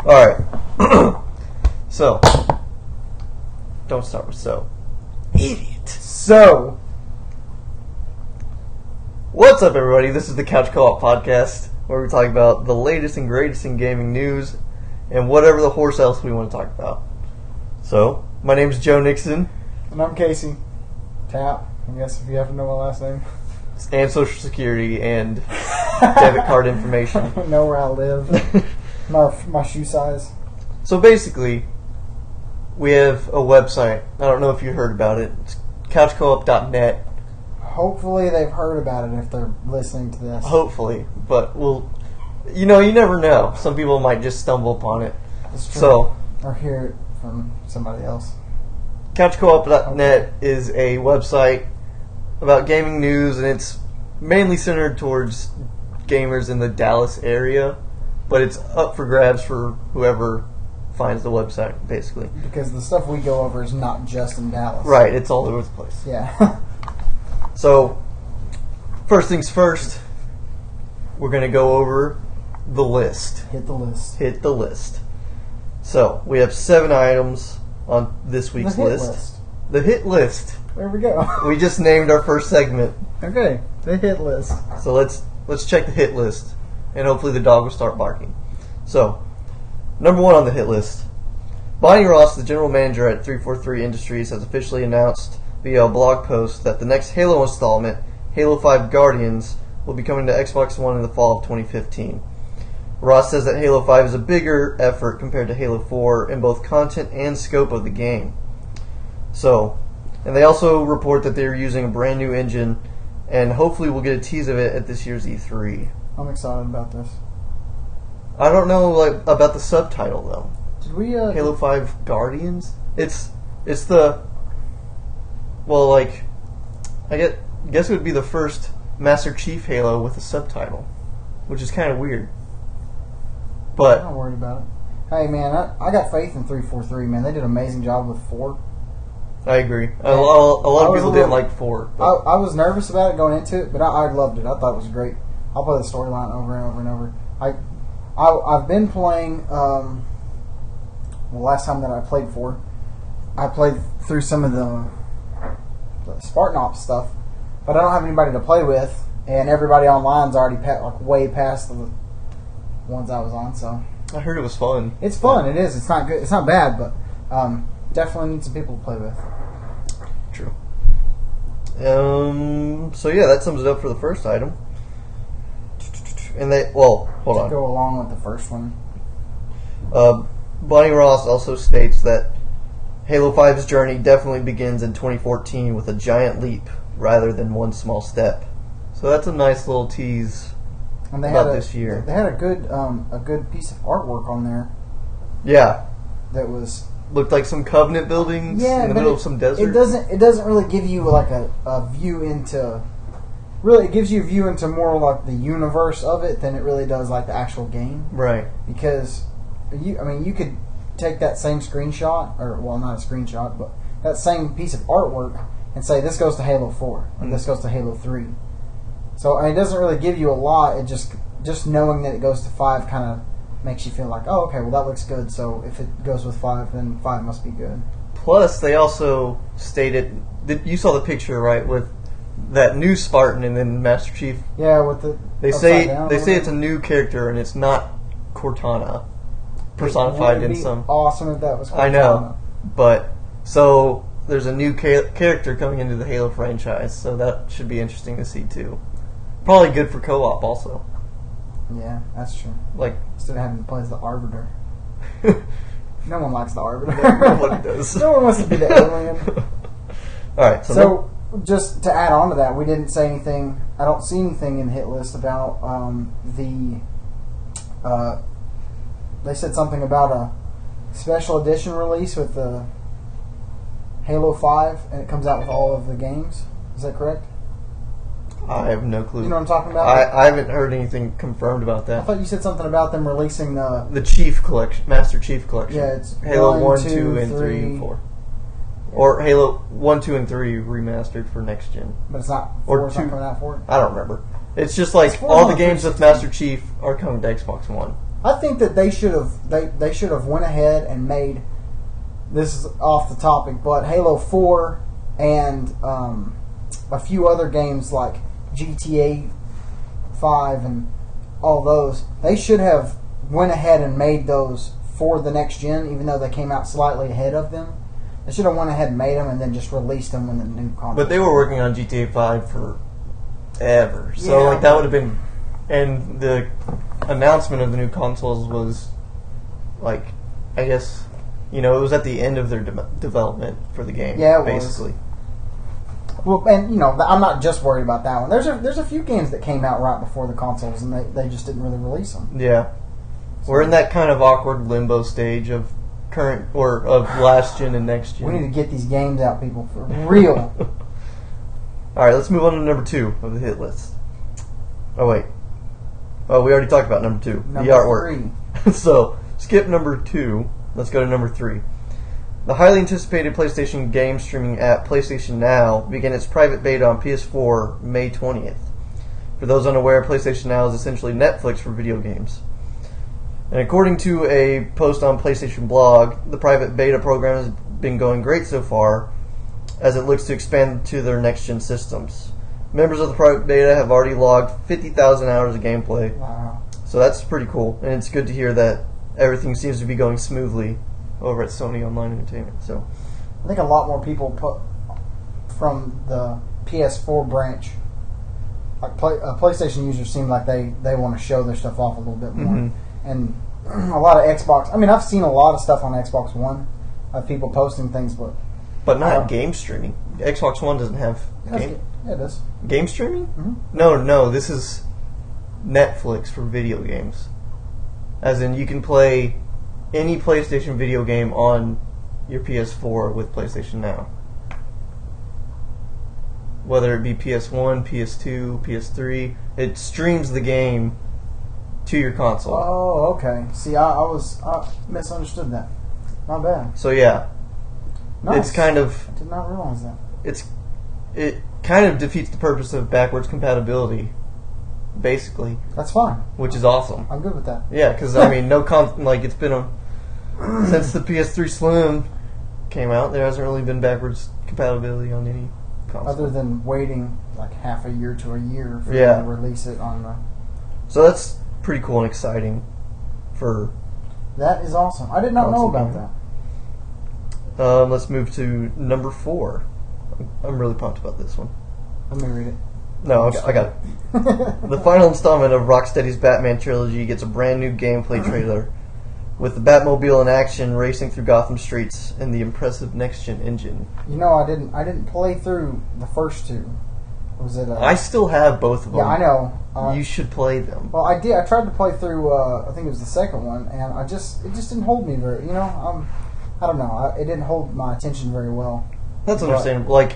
Alright. So. Don't start with so. Idiot. So. What's up, everybody? This is the Couch Co-op Podcast, where we talk about the latest and greatest in gaming news and whatever the horse else we want to talk about. So, my name's Joe Nixon. And I'm Casey. Tap, I guess if you have to know my last name. And Social Security and debit card information. I don't know where I live. my shoe size. So basically, we have a website. I don't know if you heard about it. It's couchcoop.net. Hopefully they've heard about it if they're listening to this. Hopefully. But you never know. Some people might just stumble upon it. That's true. So, or hear it from somebody else. couchcoop.net is a website about gaming news, and it's mainly centered towards gamers in the Dallas area, but it's up for grabs for whoever finds the website, basically. Because the stuff we go over is not just in Dallas. Right, it's all over the place. Yeah. So, first things first, we're going to go over the list. Hit the list. Hit the list. So, we have 7 items on this week's The hit list. list. The hit list. There we go. We just named our first segment. Okay, the hit list. So let's check the hit list, and hopefully the dog will start barking. So, number 1 on the hit list. Bonnie Ross, the general manager at 343 Industries, has officially announced via a blog post that the next Halo installment, Halo 5 Guardians, will be coming to Xbox One in the fall of 2015. Ross says that Halo 5 is a bigger effort compared to Halo 4 in both content and scope of the game. So, and they also report that they're using a brand new engine, and hopefully we'll get a tease of it at this year's E3. I'm excited about this. I don't know about the subtitle though. Did we Halo 5 Guardians? It's the I guess it would be the first Master Chief Halo with a subtitle, which is kind of weird. But I'm not worried about it. Hey man, I got faith in 343, man. They did an amazing job with 4. I agree. A lot of people didn't like 4. I was nervous about it going into it, but I loved it. I thought it was great. I'll play the storyline over and over and over. I've been playing. The last time that I played 4, I played through some of the Spartan Ops stuff, but I don't have anybody to play with, and everybody online's already way past the ones I was on. So I heard it was fun. It's fun. It is. It's not good. It's not bad, but definitely need some people to play with. True. So yeah, that sums it up for the first item. And hold on. Go along with the first one. Bonnie Ross also states that Halo 5's journey definitely begins in 2014 with a giant leap rather than one small step. So that's a nice little tease about this year. They had a good piece of artwork on there. Yeah. That looked like some Covenant buildings in the middle of some desert. It doesn't really give you like a view into. Really, it gives you a view into more like the universe of it than it really does like the actual game. Right. Because you could take that same screenshot, or well, not a screenshot, but that same piece of artwork, and say this goes to Halo 4 or this goes to Halo 3. So it doesn't really give you a lot. It just knowing that it goes to 5 kind of makes you feel like, oh, okay, well that looks good. So if it goes with 5, then 5 must be good. Plus, they also stated that you saw the picture, right, with that new Spartan and then Master Chief. Yeah, with the they say it's a new character and it's not Cortana personified in some. Awesome if that was Cortana. I know, but so there's a new character coming into the Halo franchise, so that should be interesting to see too. Probably good for co-op also. Yeah, that's true. Like instead of having to play as the Arbiter. No one likes the Arbiter. Nobody does. No one wants to be the alien. All right, so just to add on to that, we didn't say anything. I don't see anything in the hit list about they said something about a special edition release with the Halo 5, and it comes out with all of the games. Is that correct? I have no clue. You know what I'm talking about? I haven't heard anything confirmed about that. I thought you said something about them releasing the Chief Collection, Master Chief Collection. Yeah, it's Halo 1, 2, and 3, and 4. Or Halo 1, 2, and 3 remastered for next gen. But it's not 4, or it's 2. Not coming out for it? I don't remember. It's just like It's all the games with Master Chief are coming to Xbox One. I think that they should have they should have went ahead and made, this is off the topic, but Halo 4 and a few other games like GTA 5 and all those, they should have went ahead and made those for the next gen, even though they came out slightly ahead of them. They should have went ahead and made them and then just released them when the new console. But they were working on GTA 5 forever, so Yeah, like that would have been. And the announcement of the new consoles was, like, I guess, it was at the end of their development for the game. Yeah, it basically. Well, and I'm not just worried about that one. There's a few games that came out right before the consoles, and they just didn't really release them. Yeah, we're in that kind of awkward limbo stage of current or of last gen and next gen. We need to get these games out, people, for real. All right, let's move on to number 2 of the hit list. Oh wait. Oh, we already talked about number 2, the artwork. 3. So, skip number 2. Let's go to number 3. The highly anticipated PlayStation game streaming app PlayStation Now began its private beta on PS4 May 20th. For those unaware, PlayStation Now is essentially Netflix for video games. And according to a post on PlayStation blog, the private beta program has been going great so far, as it looks to expand to their next-gen systems. Members of the private beta have already logged 50,000 hours of gameplay. Wow. So that's pretty cool, and it's good to hear that everything seems to be going smoothly over at Sony Online Entertainment. So I think a lot more people from the PS4 branch, like PlayStation users, seem like they want to show their stuff off a little bit more. Mm-hmm. And a lot of Xbox. I mean, I've seen a lot of stuff on Xbox One of people posting things, but not game streaming. Xbox One doesn't have game. Yeah, it does. Game streaming? Mm-hmm. No. This is Netflix for video games. As in, you can play any PlayStation video game on your PS4 with PlayStation Now. Whether it be PS1, PS2, PS3, it streams the game to your console. Oh, okay. See, I misunderstood that. My bad. So yeah, Nice. it's kind of I did not realize that. it kind of defeats the purpose of backwards compatibility, basically, That's fine. which is awesome. I'm good with that. Yeah, because I mean, it's been since the PS3 Slim came out, there hasn't really been backwards compatibility on any console. Other than waiting like half a year to a year for Yeah. them to release it on the. So that's pretty cool and exciting for. That is awesome. I did not know about that. Let's move to number 4. I'm really pumped about this one. Let me read it. No, I got it. The final installment of Rocksteady's Batman trilogy gets a brand new gameplay trailer, with the Batmobile in action racing through Gotham streets in the impressive next-gen engine. I didn't play through the first two. Was it? I still have both of them. Yeah, I know. You should play them. Well, I did. I tried to play through. I think it was the second one, and it just didn't hold me very. I don't know. It didn't hold my attention very well. That's understandable. Like,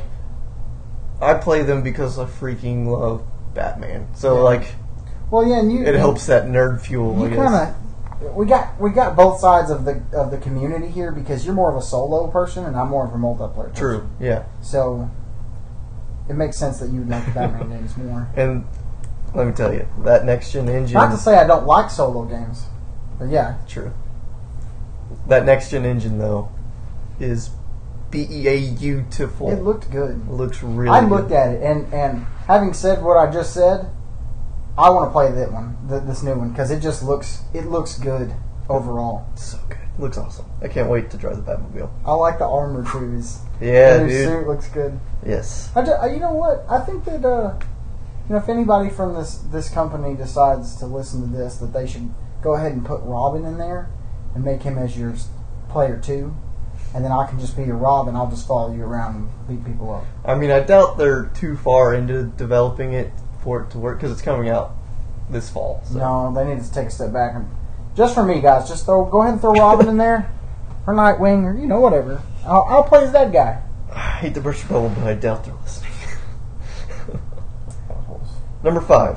I play them because I freaking love Batman. So, Yeah. like, Well, yeah, and it helps that nerd fuel. You I guess. kind of. We got both sides of the community here, because you're more of a solo person and I'm more of a multiplayer person. True. Yeah. So it makes sense that you'd like the Batman games more. And let me tell you, that next gen engine. Not to say I don't like solo games, but yeah. True. That next gen engine though is beautiful. It looked good. It looks really. I good. looked at it, and having said what I just said, I want to play that one, this new one, because it looks good overall. It's so good. It looks awesome. I can't wait to drive the Batmobile. I like the armor too. Yeah, the new dude. suit looks good. Yes. You know what? I think that if anybody from this company decides to listen to this, that they should go ahead and put Robin in there and make him as your player 2, and then I can just be your Robin. I'll just follow you around and beat people up. I mean, I doubt they're too far into developing it for it to work, because it's coming out this fall. So. No, they need to take a step back and just for me, guys, just go ahead and throw Robin in there, or Nightwing, or whatever. I'll play as that guy. I hate to burst your bubble, but I doubt they're listening. Number 5.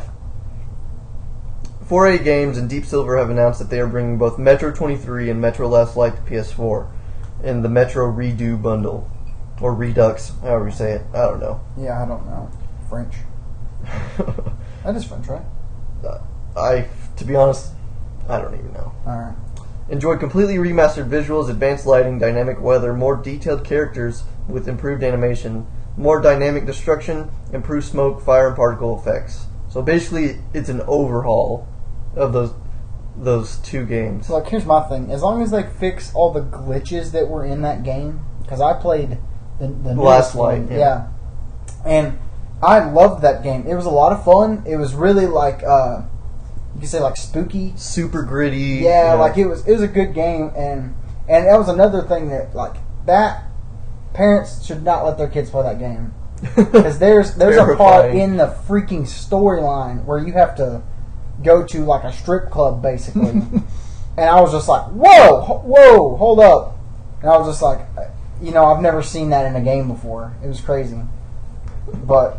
4A Games and Deep Silver have announced that they are bringing both Metro 23 and Metro Last Light to PS4 in the Metro Redo bundle. Or Redux, however you say it. I don't know. Yeah, I don't know. French. That is French, right? To be honest, I don't even know. Alright. Enjoy completely remastered visuals, advanced lighting, dynamic weather, more detailed characters with improved animation, more dynamic destruction, improved smoke, fire, and particle effects. So basically, it's an overhaul of those two games. So, like, here's my thing. As long as they fix all the glitches that were in that game, because I played the Last newest one, Light, yeah. yeah. And I loved that game. It was a lot of fun. It was really like, you could say like spooky. Super gritty. Yeah, like it was a good game, and that was another thing that, like, that parents should not let their kids play that game. Because there's a part in the freaking storyline where you have to go to like a strip club, basically. And I was just like, whoa, hold up. And I was just like, I've never seen that in a game before. It was crazy. But,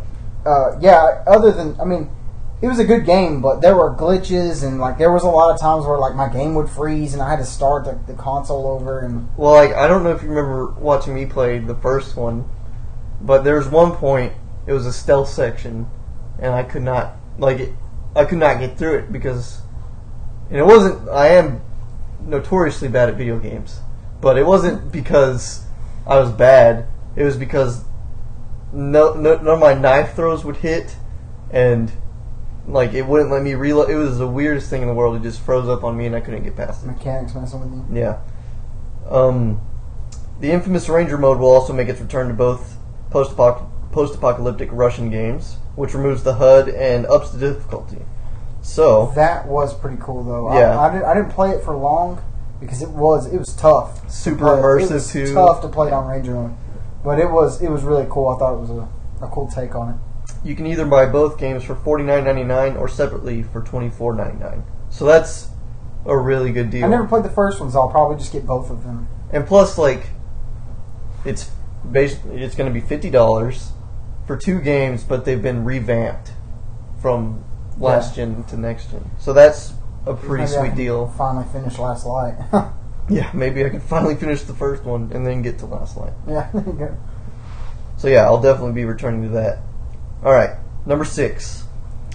it was a good game, but there were glitches, and like there was a lot of times where like my game would freeze and I had to start the console over. And well, like, I don't know if you remember watching me play the first one, but there was one point, it was a stealth section, and I could not get through it because, and it wasn't, I am notoriously bad at video games, but it wasn't because I was bad, it was because none of my knife throws would hit, and like, it wouldn't let me reload. It was the weirdest thing in the world. It just froze up on me and I couldn't get past it. Mechanics messing with you? Yeah. The infamous Ranger mode will also make its return to both post-apocalyptic Russian games, which removes the HUD and ups the difficulty. So that was pretty cool, though. Yeah. I didn't play it for long because it was tough. Super immersive, it was too. Tough to play on Ranger mode, but it was really cool. I thought it was a cool take on it. You can either buy both games for $49.99 or separately for $24.99. So that's a really good deal. I never played the first one, so I'll probably just get both of them. And plus, like, it's going to be $50 for two games, but they've been revamped from last gen to next gen. So that's a pretty sweet deal. Finally finish Last Light. Yeah, maybe I can finally finish the first one and then get to Last Light. Yeah, there you go. So yeah, I'll definitely be returning to that. All right, number 6.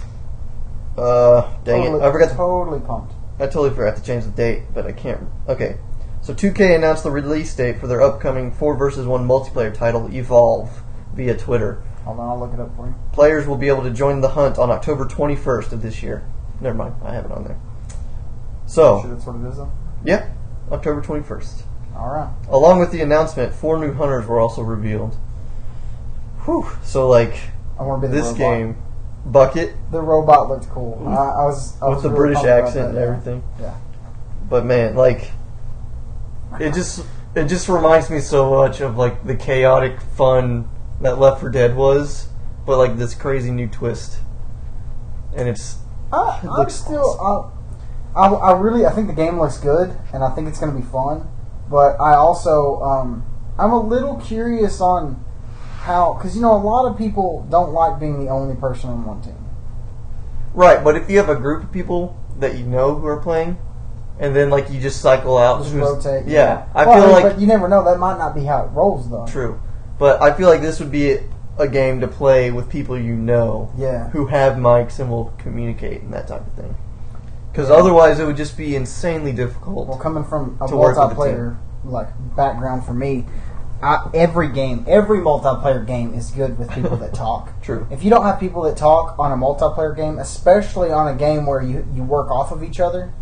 Dang it! I forgot. Totally pumped. I totally forgot to change the date, but I can't. Okay, so 2K announced the release date for their upcoming 4 vs. 1 multiplayer title, Evolve, via Twitter. Hold on, I'll look it up for you. Players will be able to join the hunt on October 21st of this year. Never mind, I have it on there. So, Sure that's what it is, though? Yeah, October 21st. All right. Along with the announcement, 4 new hunters were also revealed. Whew. So, like, I want to be the this robot. game, Bucket, The robot looked cool. I was with the really British pumped about accent and that, everything. Yeah. But man, like, it just reminds me so much of like the chaotic fun that Left 4 Dead was, but like this crazy new twist. And it I'm looks still. I think the game looks good, and I think it's going to be fun. But I also, I'm a little curious on how, because a lot of people don't like being the only person on one team. Right, but if you have a group of people that you know who are playing, and then like you just cycle out, Just rotate. Yeah, I Well, feel like, but you never know. That might not be how it rolls, though. true, but I feel like this would be a game to play with people you know, Yeah. who have mics and will communicate and that type of thing. Because otherwise, it would just be insanely difficult. Well, coming from a to work with the multiplayer background for me, every multiplayer game is good with people that talk. True. If you don't have people that talk on a multiplayer game, especially on a game where you work off of each other,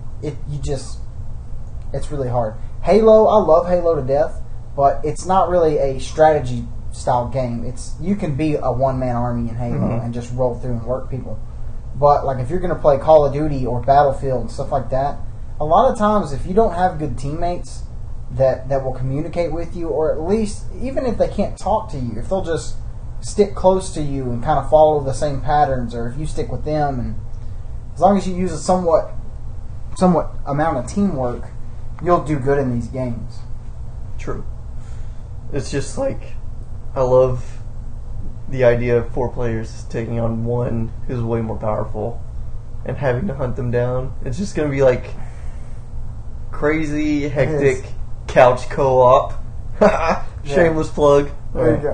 it's really hard. Halo, I love Halo to death, but it's not really a strategy style game. You can be a one-man army in Halo and just roll through and work people. But like if you're going to play Call of Duty or Battlefield and stuff like that, a lot of times if you don't have good teammates that will communicate with you, or at least even if they can't talk to you, if they'll just stick close to you and kind of follow the same patterns, or if you stick with them, and as long as you use a somewhat amount of teamwork, you'll do good in these games. True. It's just like, I love the idea of 4 players taking on one who's way more powerful and having to hunt them down. It's just going to be like crazy, hectic couch co-op. Shameless plug. There you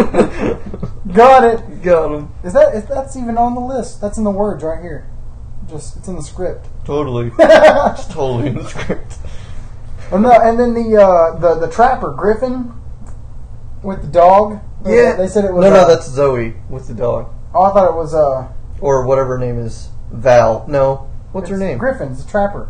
go. Got it. Got him. That's even on the list? That's in the words right here. Just it's in the script. Totally. It's totally in the script. And then the trapper Griffin with the dog. Yeah. They said it was. No, that's Zoe with the dog. Oh, I thought it was or whatever her name is. Val. No. What's her name? Griffin's the trapper.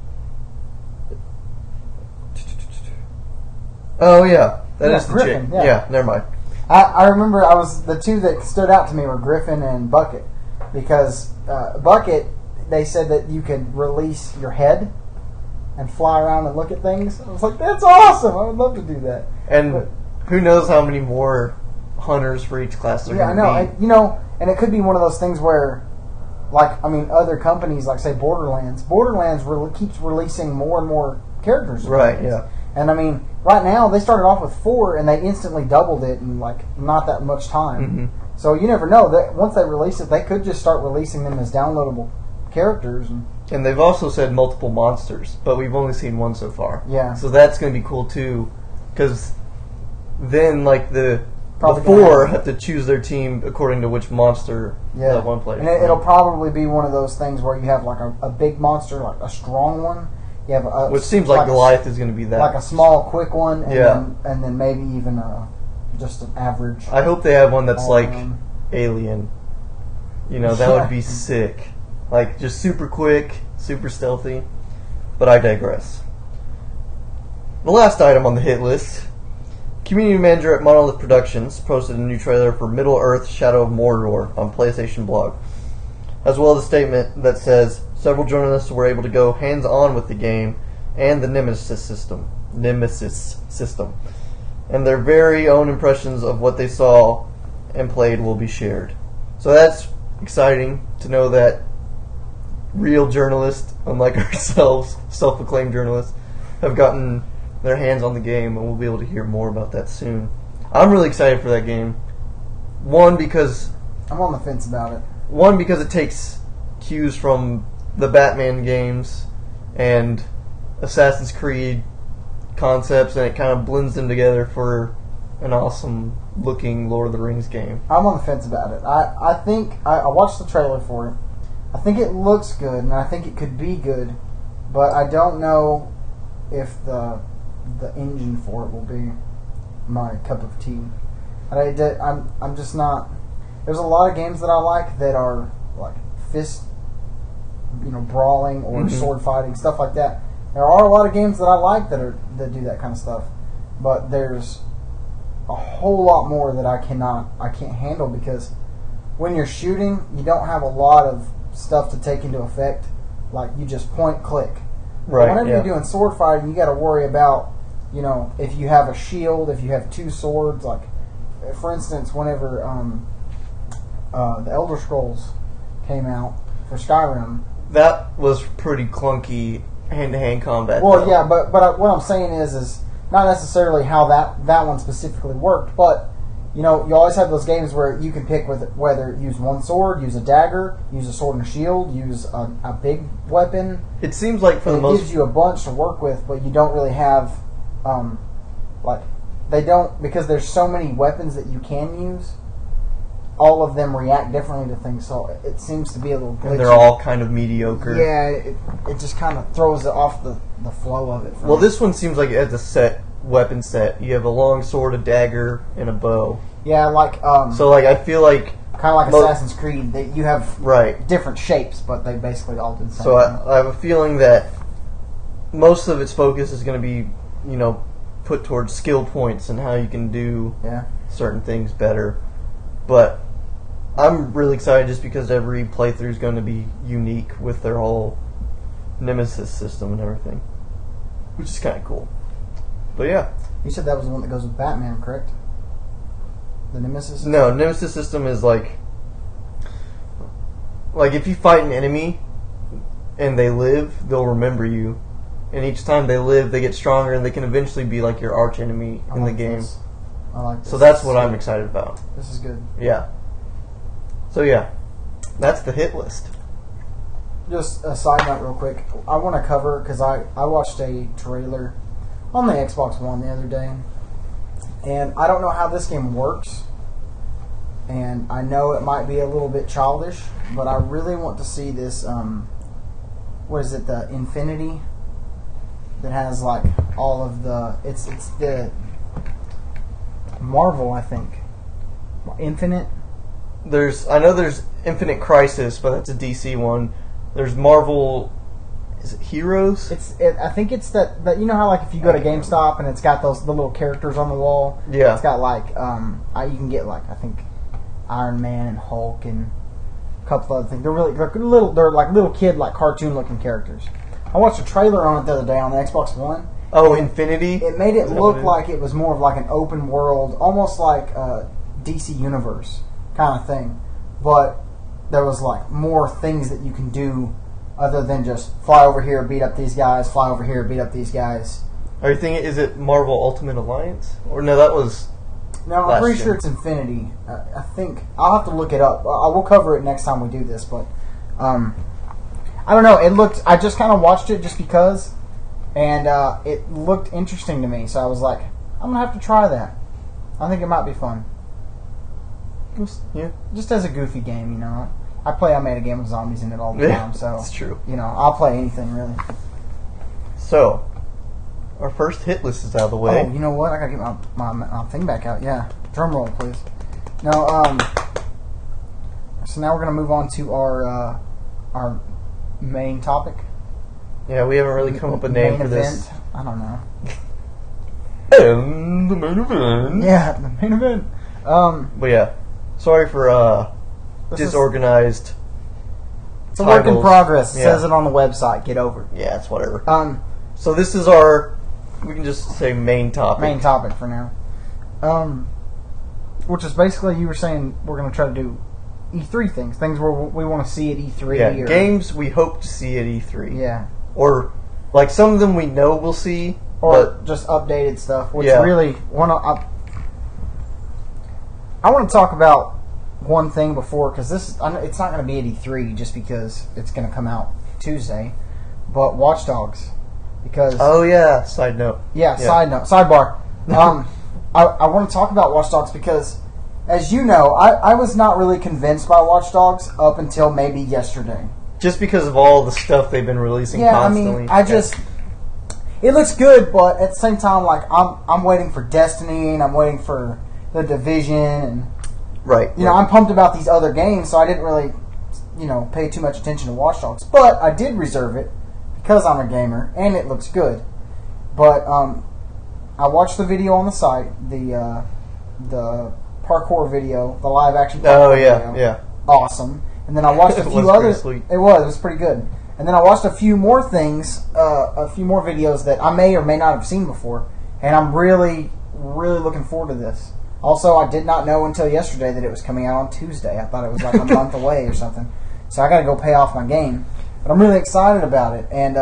Oh yeah, that Yeah, is the Griffin, chick. yeah. Yeah, never mind. I remember the two that stood out to me were Griffin and Bucket, because Bucket, they said that you could release your head and fly around and look at things. I was like, that's awesome. I would love to do that. And But- who knows how many more hunters for each class there Yeah, I are know. going to be. And it could be one of those things where, other companies, like say Borderlands keeps releasing more and more characters. Right, yeah. And right now they started off with 4 and they instantly doubled it in not that much time. Mhm. So you never know that once they release it, they could just start releasing them as downloadable characters. And they've also said multiple monsters, but we've only seen one so far. Yeah. So that's going to be cool too, because then the Probably 4 gonna have to choose their team according to which monster Yeah, that one player. and it'll probably be one of those things where you have a big monster, like a strong one. You have which seems like Goliath is going to be that. like a small, quick one, and Yeah. then maybe even just an average. I hope they have one that's like Um, Alien. That would be sick. Like just super quick, super stealthy. But I digress. The last item on the hit list. Community manager at Monolith Productions posted a new trailer for Middle-earth: Shadow of Mordor on PlayStation Blog, as well as a statement that says several journalists were able to go hands-on with the game and the Nemesis system, and their very own impressions of what they saw and played will be shared. So that's exciting to know that real journalists, unlike ourselves, self-proclaimed journalists, have gotten their hands on the game, and we'll be able to hear more about that soon. I'm really excited for that game. One, because I'm on the fence about it. it takes cues from the Batman games and Assassin's Creed concepts, and it kind of blends them together for an awesome looking Lord of the Rings game. I'm on the fence about it. I think I watched the trailer for it. I think it looks good, and I think it could be good, but I don't know if the engine for it will be my cup of tea. I'm just not. There's a lot of games that I like that are like fist, brawling or sword fighting, stuff like that. There are a lot of games that I like that do that kind of stuff, but there's a whole lot more that I can't handle, because when you're shooting, you don't have a lot of stuff to take into effect. Like, you just point, click. Right. Whenever yeah. you're doing sword fighting, you got to worry about, if you have a shield, if you have 2 swords. Like, for instance, whenever the Elder Scrolls came out for Skyrim. That was pretty clunky hand-to-hand combat. Well, though. yeah, but what I'm saying is not necessarily how that one specifically worked, but you always have those games where you can pick whether use one sword, use a dagger, use a sword and a shield, use a big weapon. It seems like It gives you a bunch to work with, but you don't really have they don't, because there's so many weapons that you can use. All of them react differently to things, so it seems to be a little glitchy. And they're all kind of mediocre. Yeah, it just kind of throws it off the flow of it. Well, this one seems like it has a weapon set. You have a long sword, a dagger, and a bow. Yeah, So I feel like kind of like Assassin's Creed, that you have right. different shapes, but they basically all do the same So thing. I have a feeling that most of its focus is going to be, put towards skill points and how you can do certain things better. But I'm really excited just because every playthrough is going to be unique with their whole Nemesis system and everything, which is kind of cool. But yeah. You said that was the one that goes with Batman, correct? The Nemesis? No, Nemesis system is like if you fight an enemy and they live, they'll remember you. And each time they live, they get stronger, and they can eventually be like your arch enemy in the game. I like this. So that's what I'm excited about. This is good. Yeah. So yeah, that's the hit list. Just a side note real quick. I want to cover, because I watched a trailer on the Xbox One the other day, and I don't know how this game works, and I know it might be a little bit childish, but I really want to see this what is it, the Infinity, that has like all of the, it's the Marvel, I think. Infinite? I know there's Infinite Crisis, but that's a DC one. There's Marvel, is it Heroes? I think it's that you know how like if you go to GameStop and it's got the little characters on the wall? Yeah. It's got like, you can get like, I think, Iron Man and Hulk and a couple other things. They're like little kid, like cartoon looking characters. I watched a trailer on it the other day on the Xbox One. Oh, Infinity? It made it look like it was more of like an open world, almost like a DC Universe kind of thing. But there was like more things that you can do other than just fly over here, beat up these guys, fly over here, beat up these guys. Are you thinking, is it Marvel Ultimate Alliance? Or no, that was... No, I'm pretty sure it's Infinity. I think I'll have to look it up. I will cover it next time we do this, but I don't know. I just kind of watched it just because, and it looked interesting to me. So I was like, I'm gonna have to try that. I think it might be fun. Yeah, just as a goofy game, you know. I made a game of zombies in it all the time, so that's true. You know, I'll play anything really. So, our first hit list is out of the way. Oh, you know what? I gotta get my thing back out. Yeah, drum roll, please. No, so now we're gonna move on to our main topic. Yeah, we haven't really come up with a name for this. I don't know. And the main event. Yeah, the main event. But yeah, sorry for disorganized. It's a work in progress. It says it on the website. Get over it. Yeah, it's whatever. So this is our, we can just say main topic. Main topic for now. Which is basically, you were saying we're going to try to do E3 things where we want to see at E3. Yeah, games we hope to see at E3. Yeah. Or, like, some of them we know we'll see. Or just updated stuff. Which really, I want to talk about one thing before, because it's not going to be at E3 just because it's going to come out Tuesday, but Watch Dogs. Because side note. Sidebar. I want to talk about Watch Dogs because, as you know, I was not really convinced by Watch Dogs up until maybe yesterday. Just because of all the stuff they've been releasing constantly. I mean, it looks good, but at the same time, like I'm waiting for Destiny and I'm waiting for The Division and you know, I'm pumped about these other games, so I didn't really, you know, pay too much attention to Watch Dogs. But I did reserve it because I'm a gamer and it looks good. But I watched the video on the site, the parkour video, the live action parkour video. Yeah. Awesome. And then I watched a few others. It was pretty good. And then I watched a few more things, a few more videos that I may or may not have seen before, and I'm really, really looking forward to this. Also, I did not know until yesterday that it was coming out on Tuesday. I thought it was like a month away or something. So I got to go pay off my game. But I'm really excited about it, and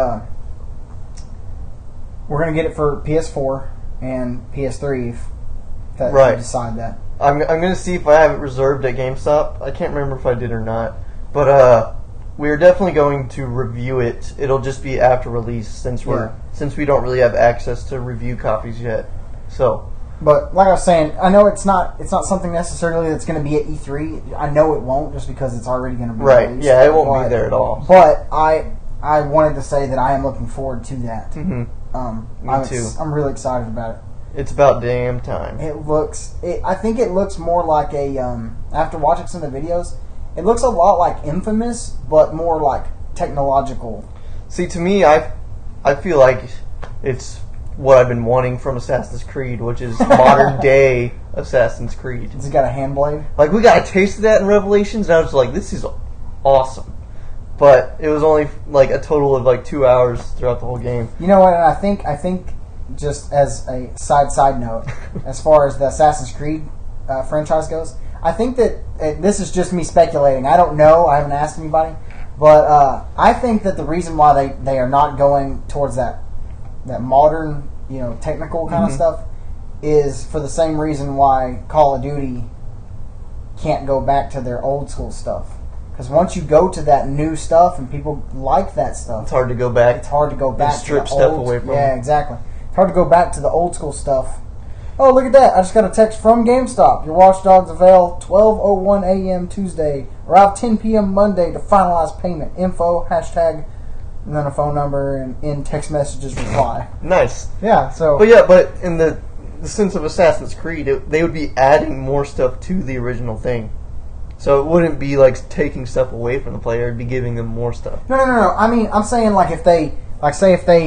we're going to get it for PS4 and PS3 if we decide that. I'm going to see if I have it reserved at GameStop. I can't remember if I did or not. But we're definitely going to review it. It'll just be after release since we don't really have access to review copies yet. So, but like I was saying, I know it's not something necessarily that's going to be at E3. I know it won't, just because it's already going to be released. Yeah, it won't be there at all. But I wanted to say that I am looking forward to that. Mm-hmm. Me too. I'm really excited about it. It's about damn time. I think it looks more like a, after watching some of the videos, it looks a lot like Infamous, but more like technological. See, to me, I feel like it's what I've been wanting from Assassin's Creed, which is modern day Assassin's Creed. Has it got a hand blade? Like, we got a taste of that in Revelations, and I was like, this is awesome. But it was only like a total of like 2 hours throughout the whole game. You know what? And I think just as a side note, as far as the Assassin's Creed franchise goes, I think that this is just me speculating. I don't know. I haven't asked anybody, but I think that the reason why they are not going towards that modern, you know, technical kind of stuff is for the same reason why Call of Duty can't go back to their old school stuff. Because once you go to that new stuff and people like that stuff, it's hard to go back. It's hard to go back. Strip stuff away from. Yeah, exactly. It's hard to go back to the old school stuff. Oh, look at that. I just got a text from GameStop. Your Watch Dogs avail 12:01 a.m. Tuesday. Arrive 10 p.m. Monday to finalize payment. Info, and then a phone number, and in text messages reply. Nice. Yeah, so... But in the sense of Assassin's Creed, they would be adding more stuff to the original thing. So it wouldn't be like taking stuff away from the player; it'd be giving them more stuff. No. I mean, I'm saying like if they, like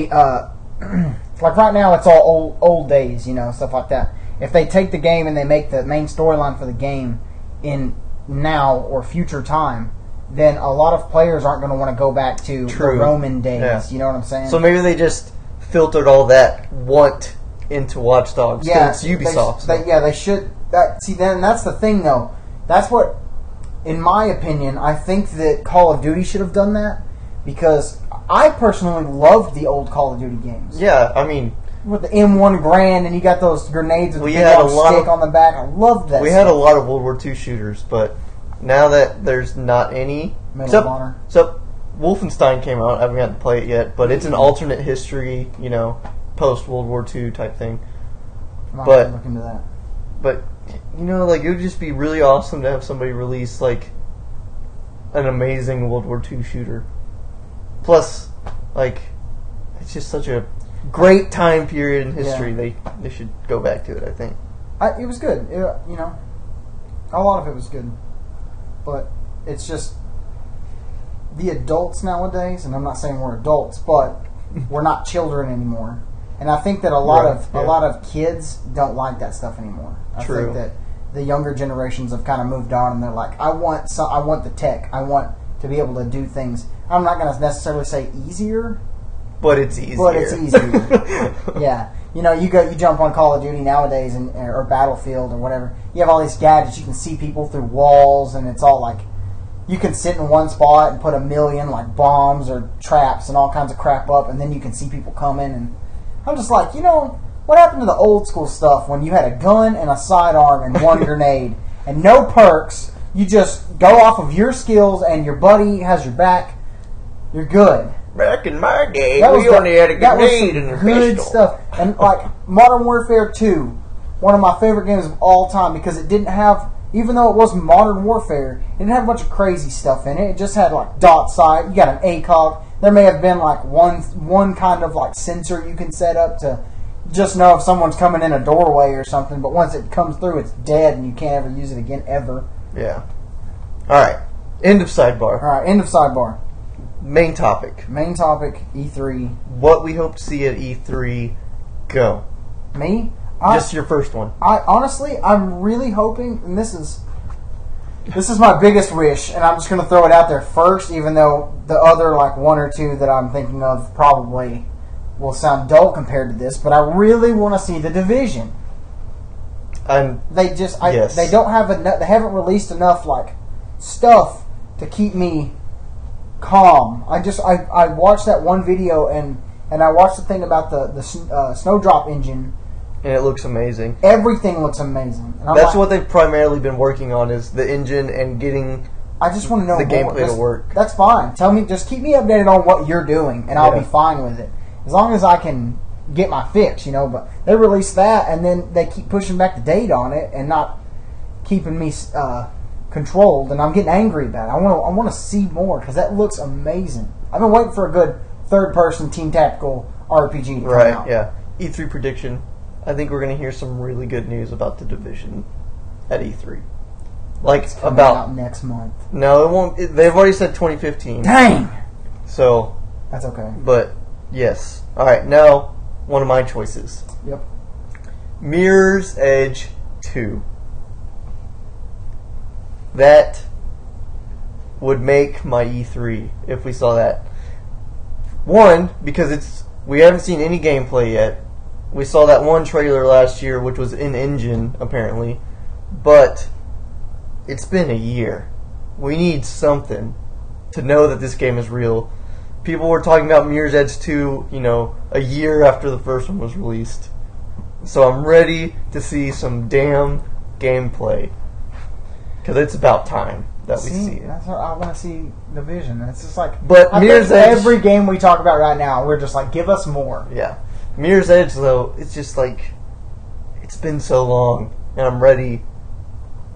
right now it's all old days, stuff like that. If they take the game and they make the main storyline for the game in now or future time, then a lot of players aren't going to want to go back to the Roman days. Yeah. You know what I'm saying? So maybe they just filtered all that want into Watch Dogs. Yeah, it's Ubisoft. They should. Then that's the thing, though. That's what. In my opinion, I think that Call of Duty should have done that, because I personally loved the old Call of Duty games. Yeah, I mean... With the M1 Grand, and you got those grenades with the big stick on the back. I loved that. We had a lot of World War II shooters, but now that there's not any... Medal of Honor. So, Wolfenstein came out. I haven't gotten to play it yet, but it's an alternate history, post-World War II type thing. I'm not going to look into that. But... it would just be really awesome to have somebody release, an amazing World War II shooter. Plus, it's just such a great time period in history. Yeah. They should go back to it, I think. It was good. A lot of it was good. But it's just the adults nowadays, and I'm not saying we're adults, but we're not children anymore. And I think that a lot of kids don't like that stuff anymore. I think that the younger generations have kind of moved on, and they're like, I want the tech. I want to be able to do things. I'm not going to necessarily say easier, but it's easier. Yeah, you jump on Call of Duty nowadays, or Battlefield or whatever. You have all these gadgets. You can see people through walls, and it's all like you can sit in one spot and put a million bombs or traps and all kinds of crap up, and then you can see people coming. And I'm just like, what happened to the old school stuff when you had a gun and a sidearm and one grenade and no perks? You just go off of your skills and your buddy has your back. You're good. Back in my day, we only had a grenade and a good pistol. Stuff. And Modern Warfare 2, one of my favorite games of all time, because it didn't have, even though it was Modern Warfare, it didn't have a bunch of crazy stuff in it. It just had dot sight. You got an ACOG. There may have been one kind of sensor you can set up to just know if someone's coming in a doorway or something, but once it comes through, it's dead and you can't ever use it again, ever. Yeah. Alright. End of sidebar. Alright, end of sidebar. Main topic, E3. What we hope to see at E3, go. Me? Just your first one. I'm really hoping, and this is my biggest wish, and I'm just going to throw it out there first, even though the other one or two that I'm thinking of probably will sound dull compared to this, but I really want to see The Division. They don't have enough. They haven't released enough stuff to keep me calm. I watched that one video and I watched the thing about the Snowdrop engine. And it looks amazing. Everything looks amazing. And that's what they've primarily been working on, is the engine and getting I just want to know the gameplay to work. That's fine. Just keep me updated on what you're doing, and I'll be fine with it. As long as I can get my fix, But they released that, and then they keep pushing back the date on it and not keeping me controlled, and I'm getting angry about it. I want to see more, because that looks amazing. I've been waiting for a good third-person team tactical RPG to come out. Yeah. E3 prediction. I think we're going to hear some really good news about The Division at E3. It's coming out next month. No, it won't. They've already said 2015. Dang! So... That's okay. But, yes. Alright, now, one of my choices. Yep. Mirror's Edge 2. That would make my E3 if we saw that. One, because we haven't seen any gameplay yet. We saw that one trailer last year, which was in-engine, apparently. But it's been a year. We need something to know that this game is real. People were talking about Mirror's Edge 2, a year after the first one was released. So I'm ready to see some damn gameplay. Because it's about time that we see it. That's what I want to see. Division. It's just but Mirror's Edge, every game we talk about right now, we're just give us more. Yeah. Mirror's Edge, though, it's just it's been so long, and I'm ready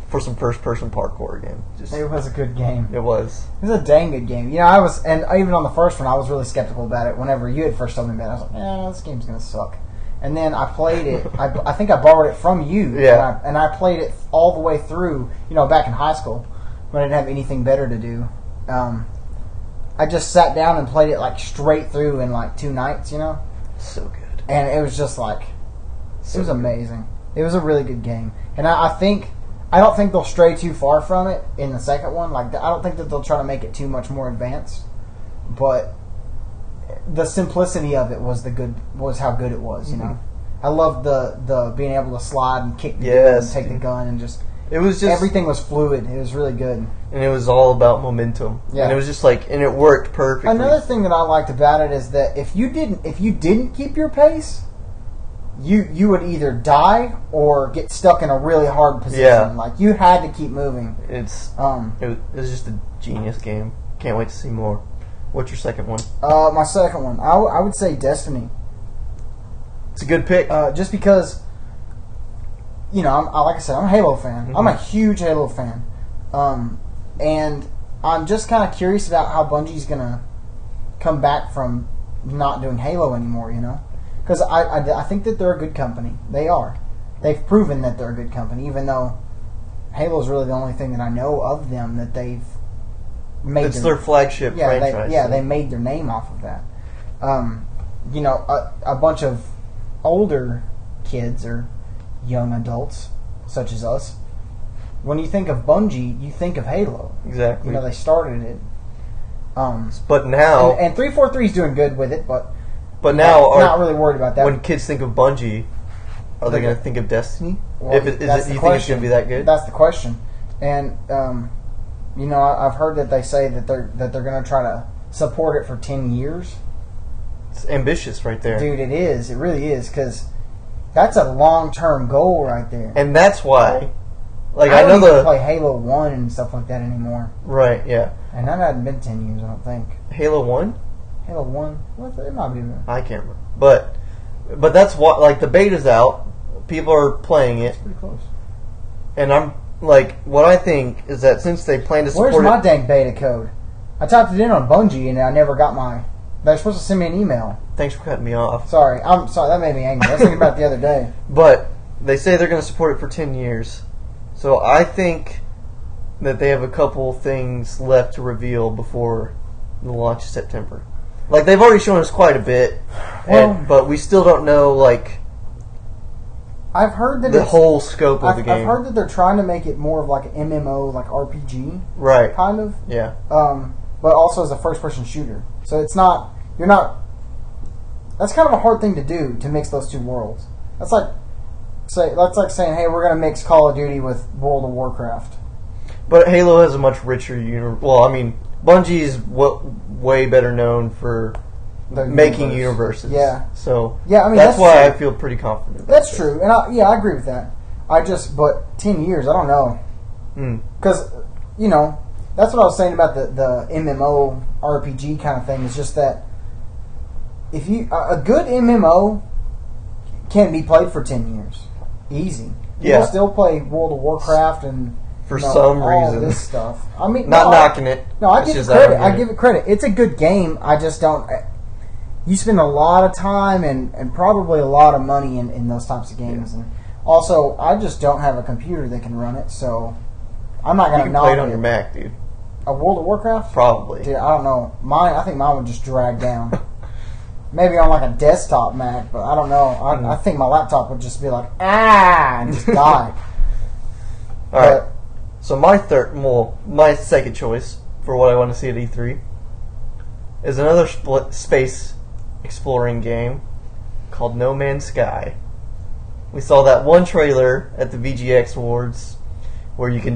for some first-person parkour again. It was a good game. It was. It was a dang good game. I was, and even on the first one, I was really skeptical about it. Whenever you had first told me about it, I was like, this game's gonna suck. And then I played it. I think I borrowed it from you. Yeah. And I played it all the way through. Back in high school when I didn't have anything better to do. I just sat down and played it like straight through in like 2 nights. So good. And it was just like, it was amazing. It was a really good game. And I don't think they'll stray too far from it in the second one. Like, I don't think that they'll try to make it too much more advanced. But the simplicity of it was how good it was. I loved the being able to slide and kick the gun and take the gun and just. It was just everything was fluid. It was really good, and it was all about momentum. Yeah, and it was just and it worked perfectly. Another thing that I liked about it is that if you didn't keep your pace, you would either die or get stuck in a really hard position. Yeah. Like, you had to keep moving. It was just a genius game. Can't wait to see more. What's your second one? My second one, I would say Destiny. It's a good pick. Just because, like I said, I'm a Halo fan. Mm-hmm. I'm a huge Halo fan. And I'm just kind of curious about how Bungie's going to come back from not doing Halo anymore, Because I think that they're a good company. They are. They've proven that they're a good company, even though Halo is really the only thing that I know of them that they've made. It's their flagship franchise. They made their name off of that. A bunch of older kids or young adults, such as us, when you think of Bungie, you think of Halo. Exactly. They started it. But now... And 343 is doing good with it, but now... I'm not really worried about that. When kids think of Bungie, are they going to think of Destiny? Well, you think it's going to be that good? That's the question. And, I've heard that they say that they're going to try to support it for 10 years. It's ambitious right there. Dude, it is. It really is, because that's a long-term goal right there. And that's why... I don't even play Halo 1 and stuff like that anymore. Right, yeah. And that hadn't been 10 years, I don't think. Halo 1? Halo 1? It might be. I can't remember. But that's what... the beta's out. People are playing it. It's pretty close. And I'm... what I think is that since they plan to support Where's my dang beta code? I typed it in on Bungie and I never got my... They're supposed to send me an email. Thanks for cutting me off. Sorry. I'm sorry. That made me angry. I was thinking about it the other day. But they say they're going to support it for 10 years. So I think that they have a couple things left to reveal before the launch of September. They've already shown us quite a bit, but we still don't know, I've heard that the whole scope of the game. I've heard that they're trying to make it more of an MMO, RPG. Right. Kind of. Yeah. But also as a first-person shooter. So it's not... You're not... That's kind of a hard thing to do, to mix those two worlds. That's like saying, hey, we're going to mix Call of Duty with World of Warcraft. But Halo has a much richer universe. Well, Bungie is way better known for making universes. Yeah. So yeah, that's why I feel pretty confident. That's true, and I agree with that. But 10 years, I don't know, because that's what I was saying about the MMO RPG kind of thing. Is just that if a good MMO can be played for 10 years, easy. You'll still play World of Warcraft and. For some reason. All this stuff. Not knocking it. No, I give it credit. I give it credit. It's a good game. I just don't... You spend a lot of time and probably a lot of money in those types of games. Yeah. And also, I just don't have a computer that can run it, so I'm not going to knock it. You can play it on your Mac, dude. A World of Warcraft? Probably. Dude, I don't know. I think mine would just drag down. Maybe on a desktop Mac, but I don't know. I think my laptop would just be and just die. All right. So my second choice for what I want to see at E3 is another space exploring game called No Man's Sky. We saw that one trailer at the VGX Awards where you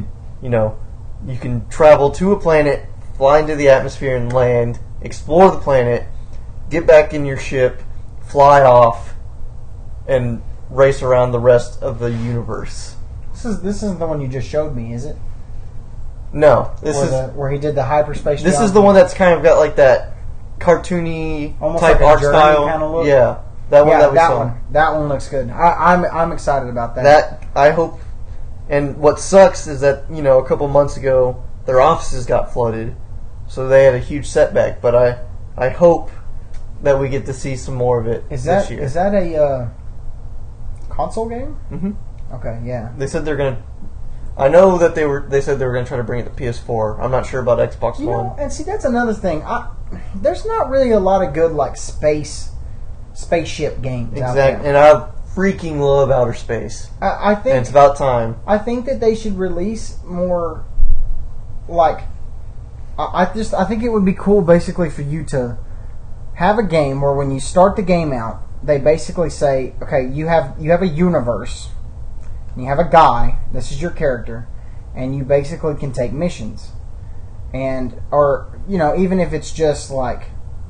can travel to a planet, fly into the atmosphere and land, explore the planet, get back in your ship, fly off, and race around the rest of the universe. This isn't the one you just showed me, is it? No, where he did the hyperspace. This is the one that's kind of got that cartoony almost type art style. Kind of look. Yeah, that one that we saw. That one looks good. I'm excited about that. That I hope And what sucks is that, a couple months ago, their offices got flooded, so they had a huge setback. But I hope that we get to see some more of it this year. Is that a console game? Mm-hmm. Okay, yeah. They said they're going to... I know that they said they were going to try to bring it to PS4. I'm not sure about Xbox One. And see, that's another thing. There's not really a lot of good, like, spaceship games out there. Exactly, and I freaking love outer space. I think... And it's about time. I think that they should release more, like... I think it would be cool, basically, for you to have a game where when you start the game out, they basically say, okay, you have a universe, and you have a guy, this is your character, and you basically can take missions. Or even if it's just like,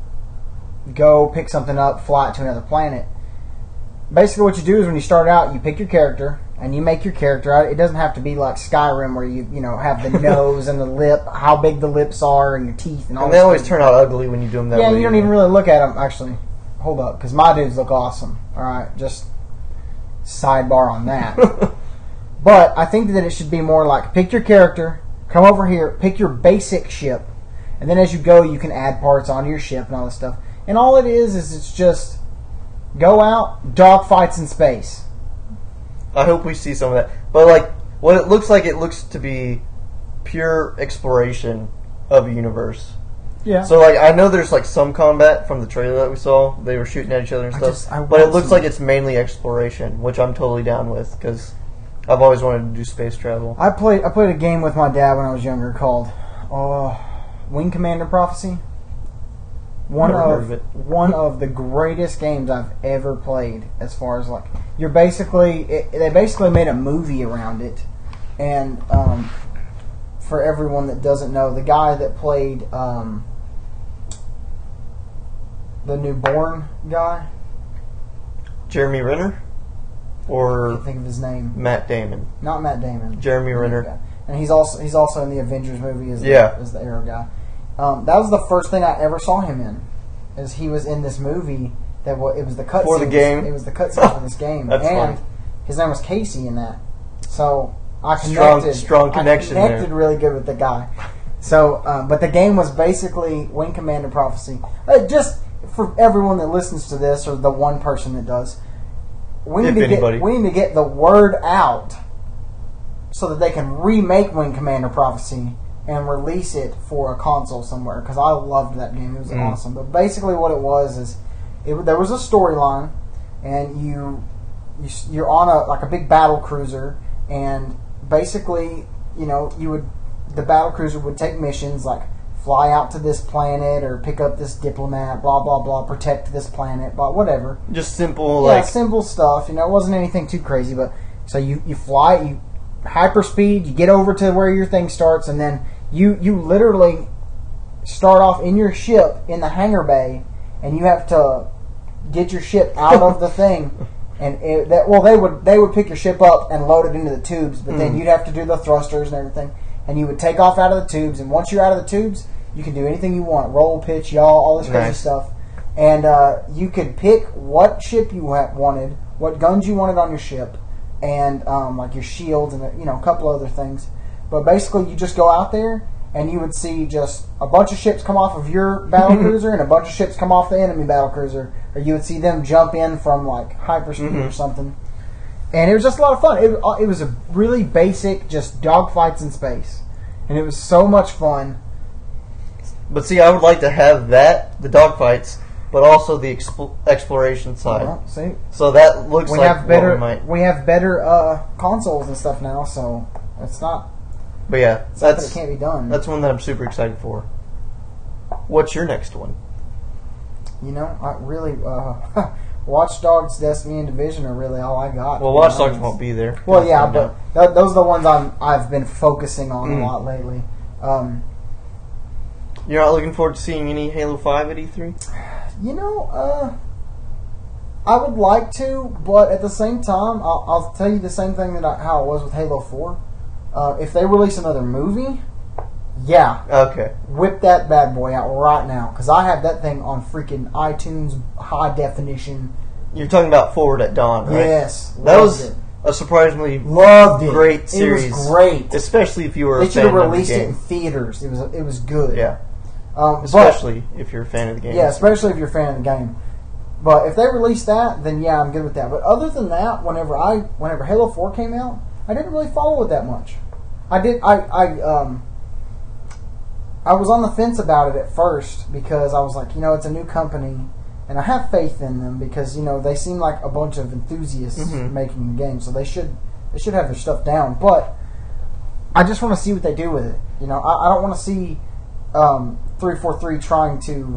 go pick something up, fly it to another planet. Basically what you do is when you start out, you pick your character, and you make your character out. It doesn't have to be like Skyrim where you have the nose and the lip, how big the lips are, and your teeth, and all that. And they always turn out ugly when you do them that way. Yeah, you don't even really look at them. Actually, hold up, because my dudes look awesome. All right, just sidebar on that. But I think that it should be more like, pick your character, come over here, pick your basic ship, and then as you go, you can add parts onto your ship and all this stuff. And all it is it's just go out, dogfights in space. I hope we see some of that. But like, what it looks to be pure exploration of a universe. Yeah. So like, I know there's like some combat from the trailer that we saw. They were shooting at each other and stuff. But it looks like it's mainly exploration, which I'm totally down with because I've always wanted to do space travel. I played a game with my dad when I was younger called Wing Commander Prophecy. One of the greatest games I've ever played. As far as like, they basically made a movie around it, and for everyone that doesn't know, the guy that played the newborn guy, Jeremy Renner, I or can't think of his name. Matt Damon. Not Matt Damon. Jeremy Renner. And he's also in the Avengers movie as the Arrow guy. That was the first thing I ever saw him in. Is he was in this movie it was the cutscene for the game. It was the cutscene for this game, That's and funny. His name was Casey in that. So I connected. Strong connection. I connected really good with the guy. So, but the game was basically Wing Commander Prophecy. Just for everyone that listens to this, or the one person that does, we need to get the word out so that they can remake Wing Commander Prophecy and release it for a console somewhere, because I loved that game. It was awesome. But basically what it was is there was a storyline, and you're on a big battle cruiser, and basically the battle cruiser would take missions like fly out to this planet or pick up this diplomat, blah blah blah, protect this planet, blah whatever. Just simple simple stuff. It wasn't anything too crazy, but so you fly, you hyperspeed, you get over to where your thing starts, and then you literally start off in your ship in the hangar bay, and you have to get your ship out of the thing. And they would pick your ship up and load it into the tubes, but then you'd have to do the thrusters and everything, and you would take off out of the tubes. And once you're out of the tubes, you can do anything you want: roll, pitch, yaw, all this crazy stuff. And you could pick what ship you wanted, what guns you wanted on your ship, and like your shields and a couple other things. But basically, you just go out there, and you would see just a bunch of ships come off of your battle cruiser and a bunch of ships come off the enemy battle cruiser, or you would see them jump in from like hyperspeed or something. And it was just a lot of fun. It was a really basic, just dogfights in space, and it was so much fun. But see, I would like to have the dogfights, but also the exploration side. Well, see, so that looks we like have better. what we might. We have better consoles and stuff now, so it's not. But yeah, that it can't be done. That's one that I'm super excited for. What's your next one? I really Watch Dogs, Destiny, and Division are really all I got. Well, Watch Dogs won't be there. Well, yeah, but those are the ones I've been focusing on a lot lately. You're not looking forward to seeing any Halo 5 at E3? I would like to, but at the same time, I'll tell you the same thing how it was with Halo 4. If they release another movie, yeah. Okay. Whip that bad boy out right now, because I have that thing on freaking iTunes high definition. You're talking about Forward at Dawn, right? Yes. a surprisingly Loved it. great series. It was great. Especially if you were They a should fan have of the released it game. in theaters. It was good. Yeah. But Especially if you're a fan of the game. yeah, especially if you're a fan of the game. But if they release that, then yeah, I'm good with that. But other than that, whenever Halo 4 came out, I didn't really follow it that much. I was on the fence about it at first because I was like, it's a new company, and I have faith in them because they seem like a bunch of enthusiasts making the game, so they should have their stuff down. But I just want to see what they do with it. I don't want to see 343 trying to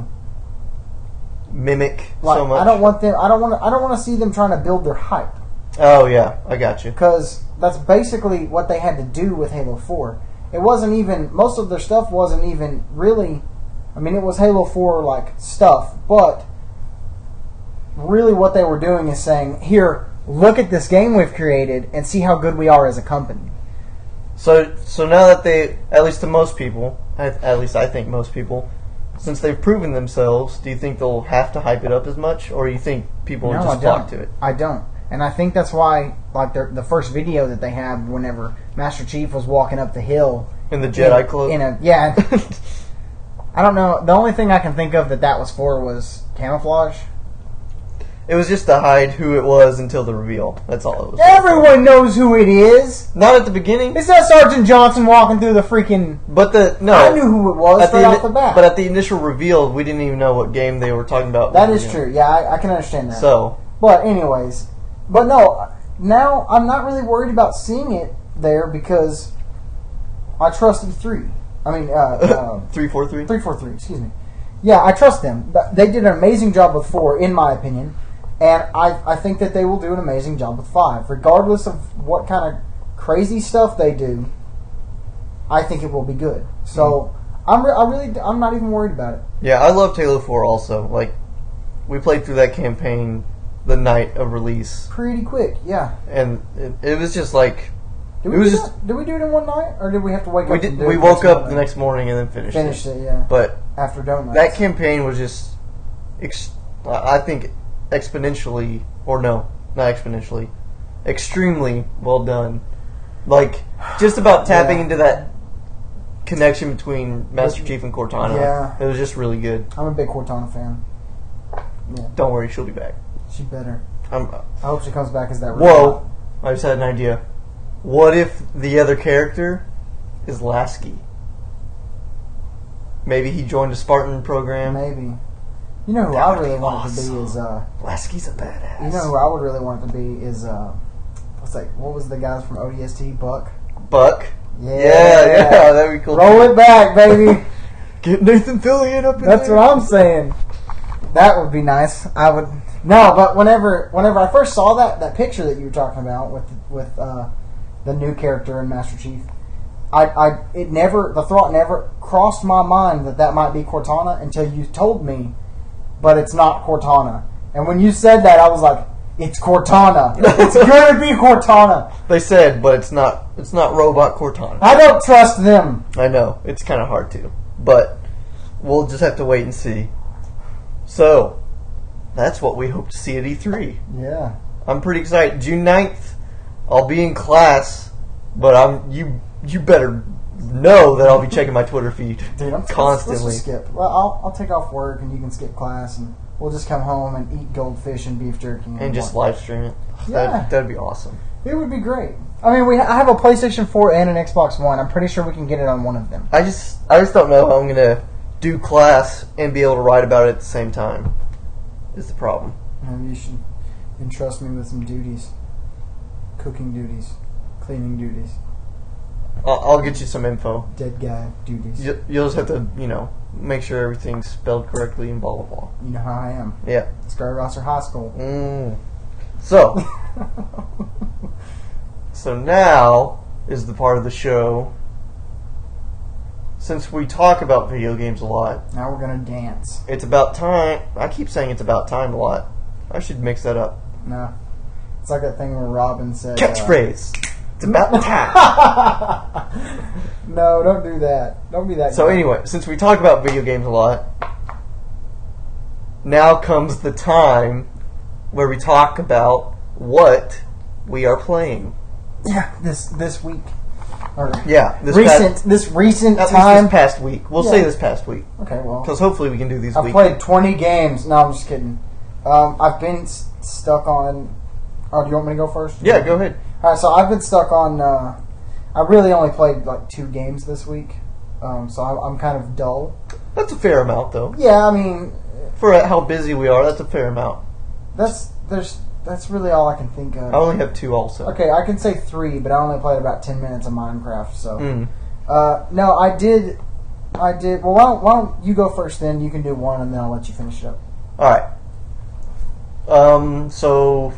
mimic like. so much. I don't want to see them trying to build their hype. Oh yeah, I got you. Because that's basically what they had to do with Halo 4. It wasn't even, most of their stuff wasn't even really, I mean, it was Halo 4 like stuff, but really what they were doing is saying, here, look at this game we've created and see how good we are as a company. So now that they, at least to most people, at least I think most people, since they've proven themselves, do you think they'll have to hype it up as much, or do you think people will just flock to it? I don't. And I think that's why, like, the first video that they had whenever Master Chief was walking up the hill. In the Jedi cloak? Yeah. I don't know. The only thing I can think of that was for was camouflage. It was just to hide who it was until the reveal. That's all it was. Everyone knows who it is. Not at the beginning. It's not Sergeant Johnson walking through the freaking... I knew who it was right off the bat. But at the initial reveal, we didn't even know what game they were talking about. That is true. Yeah, I can understand that. So... But anyways... But no, now I'm not really worried about seeing it there because I trust E3. I mean, 343? 343, excuse me. Yeah, I trust them. They did an amazing job with 4, in my opinion, and I think that they will do an amazing job with 5. Regardless of what kind of crazy stuff they do, I think it will be good. So, I'm not even worried about it. Yeah, I loved Halo 4 also. Like, we played through that campaign the night of release. Pretty quick, yeah. And it was just like... Did we do it in one night? Or did we have to wake up and do it? We woke up the next morning and then finished it, yeah. But after donuts. That campaign was just... I think exponentially... Or no, not exponentially. Extremely well done. Like, just about tapping into that connection between Master Chief and Cortana. Yeah. It was just really good. I'm a big Cortana fan. Yeah. Don't worry, she'll be back. She better. I hope she comes back as that. Whoa! I just had an idea. What if the other character is Lasky? Maybe he joined a Spartan program. Maybe. You know who I really want it to be is Lasky's a badass. You know who I would really want it to be is what was the guys from ODST? Buck. Yeah, that'd be cool. Roll it back, baby. Get Nathan Fillion up in there. That's what I'm saying. That would be nice. I would. No, but whenever I first saw that picture that you were talking about with the new character in Master Chief, the thought never crossed my mind that might be Cortana until you told me, but it's not Cortana. And when you said that, I was like, it's Cortana. It's gonna be Cortana. They said, but it's not robot Cortana. I don't trust them. I know it's kind of hard to, but we'll just have to wait and see. So. That's what we hope to see at E3. Yeah. I'm pretty excited. June 9th, I'll be in class, but you better know that I'll be checking my Twitter feed constantly. Let's just skip. Well, I'll take off work and you can skip class and we'll just come home and eat goldfish and beef jerky. And just live stream it. Yeah. That'd be awesome. It would be great. I mean, I have a PlayStation 4 and an Xbox One. I'm pretty sure we can get it on one of them. I just don't know how I'm going to do class and be able to write about it at the same time. Is the problem. Maybe you should entrust me with some duties. Cooking duties. Cleaning duties. I'll get you some info. Dead guy duties. You'll just have to, make sure everything's spelled correctly and blah, blah, blah. You know how I am. Yeah. Sky Rosser High School. So. So now is the part of the show. Since we talk about video games a lot. Now we're going to dance. It's about time. I keep saying it's about time a lot. I should mix that up. No. It's like that thing where Robin said... Catchphrase. It's about time. No, don't do that. Don't be that So guy. anyway, since we talk about video games a lot, now comes the time where we talk about what we are playing. Yeah, this week. Or This recent at time. least this past week. We'll say this past week. Okay, well. Because hopefully we can do these I've weeks. played 20 games. No, I'm just kidding. I've been stuck on... Oh, do you want me to go first? Yeah, go ahead. Alright, so I've been stuck on... I really only played like 2 games this week. So I'm kind of dull. That's a fair amount, though. Yeah, I mean... For how busy we are, that's a fair amount. That's really all I can think of. I only have 2 also. Okay, I can say 3, but I only played about 10 minutes of Minecraft, so... Mm. No, I did... Well, why don't you go first then? You can do 1, and then I'll let you finish it up. Alright. So...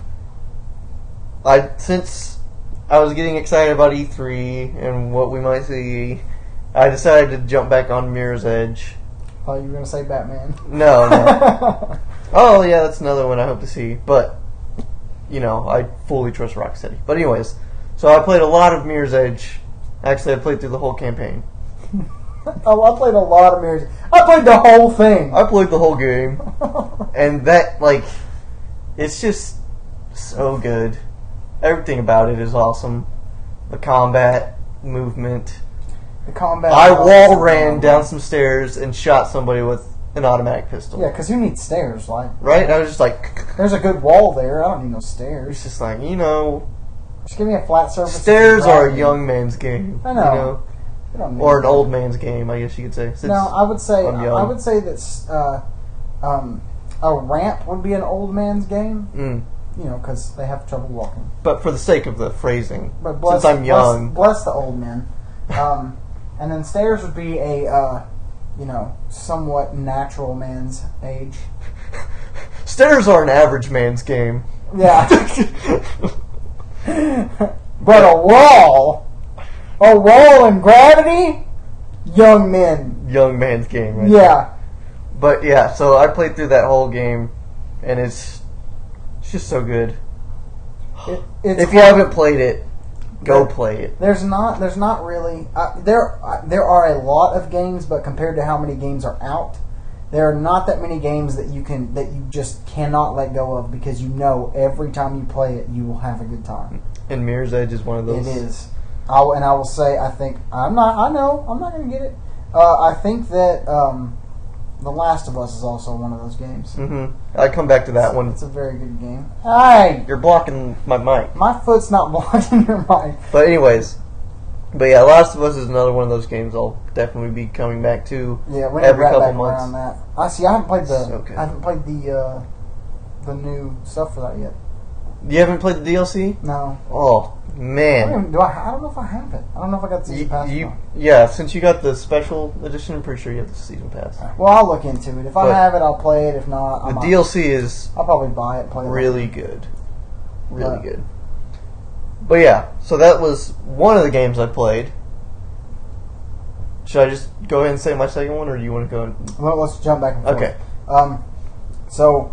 Since I was getting excited about E3 and what we might see, I decided to jump back on Mirror's Edge. Oh, you were going to say Batman. No. Oh, yeah, that's another one I hope to see. But, I fully trust Rocksteady. But anyways, so I played a lot of Mirror's Edge. Actually, I played through the whole campaign. Oh, I played a lot of Mirror's Edge. I played the whole thing. I played the whole game. And that, it's just so good. Everything about it is awesome. The combat, movement. The combat. I wall ran down some stairs and shot somebody with an automatic pistol. Yeah, because who needs stairs? Right? I was just like... There's a good wall there. I don't need no stairs. It's just like, Just give me a flat surface. Stairs are a young man's game. I know. Or an old man's game, I guess you could say. No, I would say that a ramp would be an old man's game. Mm. Because they have trouble walking. But for the sake of the phrasing, but since I'm young, bless the old men. And then stairs would be a somewhat natural man's age. Stairs are an average man's game. Yeah. But a wall and gravity, young men. Young man's game, right? Yeah. But yeah, so I played through that whole game, and it's just so good. If you haven't played it, go play it. There's not really there are a lot of games, but compared to how many games are out, there are not that many games that you just cannot let go of, because every time you play it you will have a good time. And Mirror's Edge is one of those. It is. I will say, I think I'm not going to get it. I think that The Last of Us is also one of those games. Mm-hmm. I come back to that one. It's a very good game. Hey! You're blocking my mic. My foot's not blocking your mic. But anyways. But yeah, Last of Us is another one of those games I'll definitely be coming back to. Yeah, we every need to couple wrap back months. around that. I haven't played Okay. I haven't played the new stuff for that yet. You haven't played the DLC? No. Oh man. I don't know if I have it. I don't know if I got the season pass. Yeah, since you got the special edition, I'm pretty sure you have the season pass. Well, I'll look into it. If I have it, I'll play it. If not, the DLC is I'll probably buy it. Play it really good, really good. But yeah, so that was one of the games I played. Should I just go ahead and say my second one, or do you want to go? Well, let's jump back and forth. Okay. So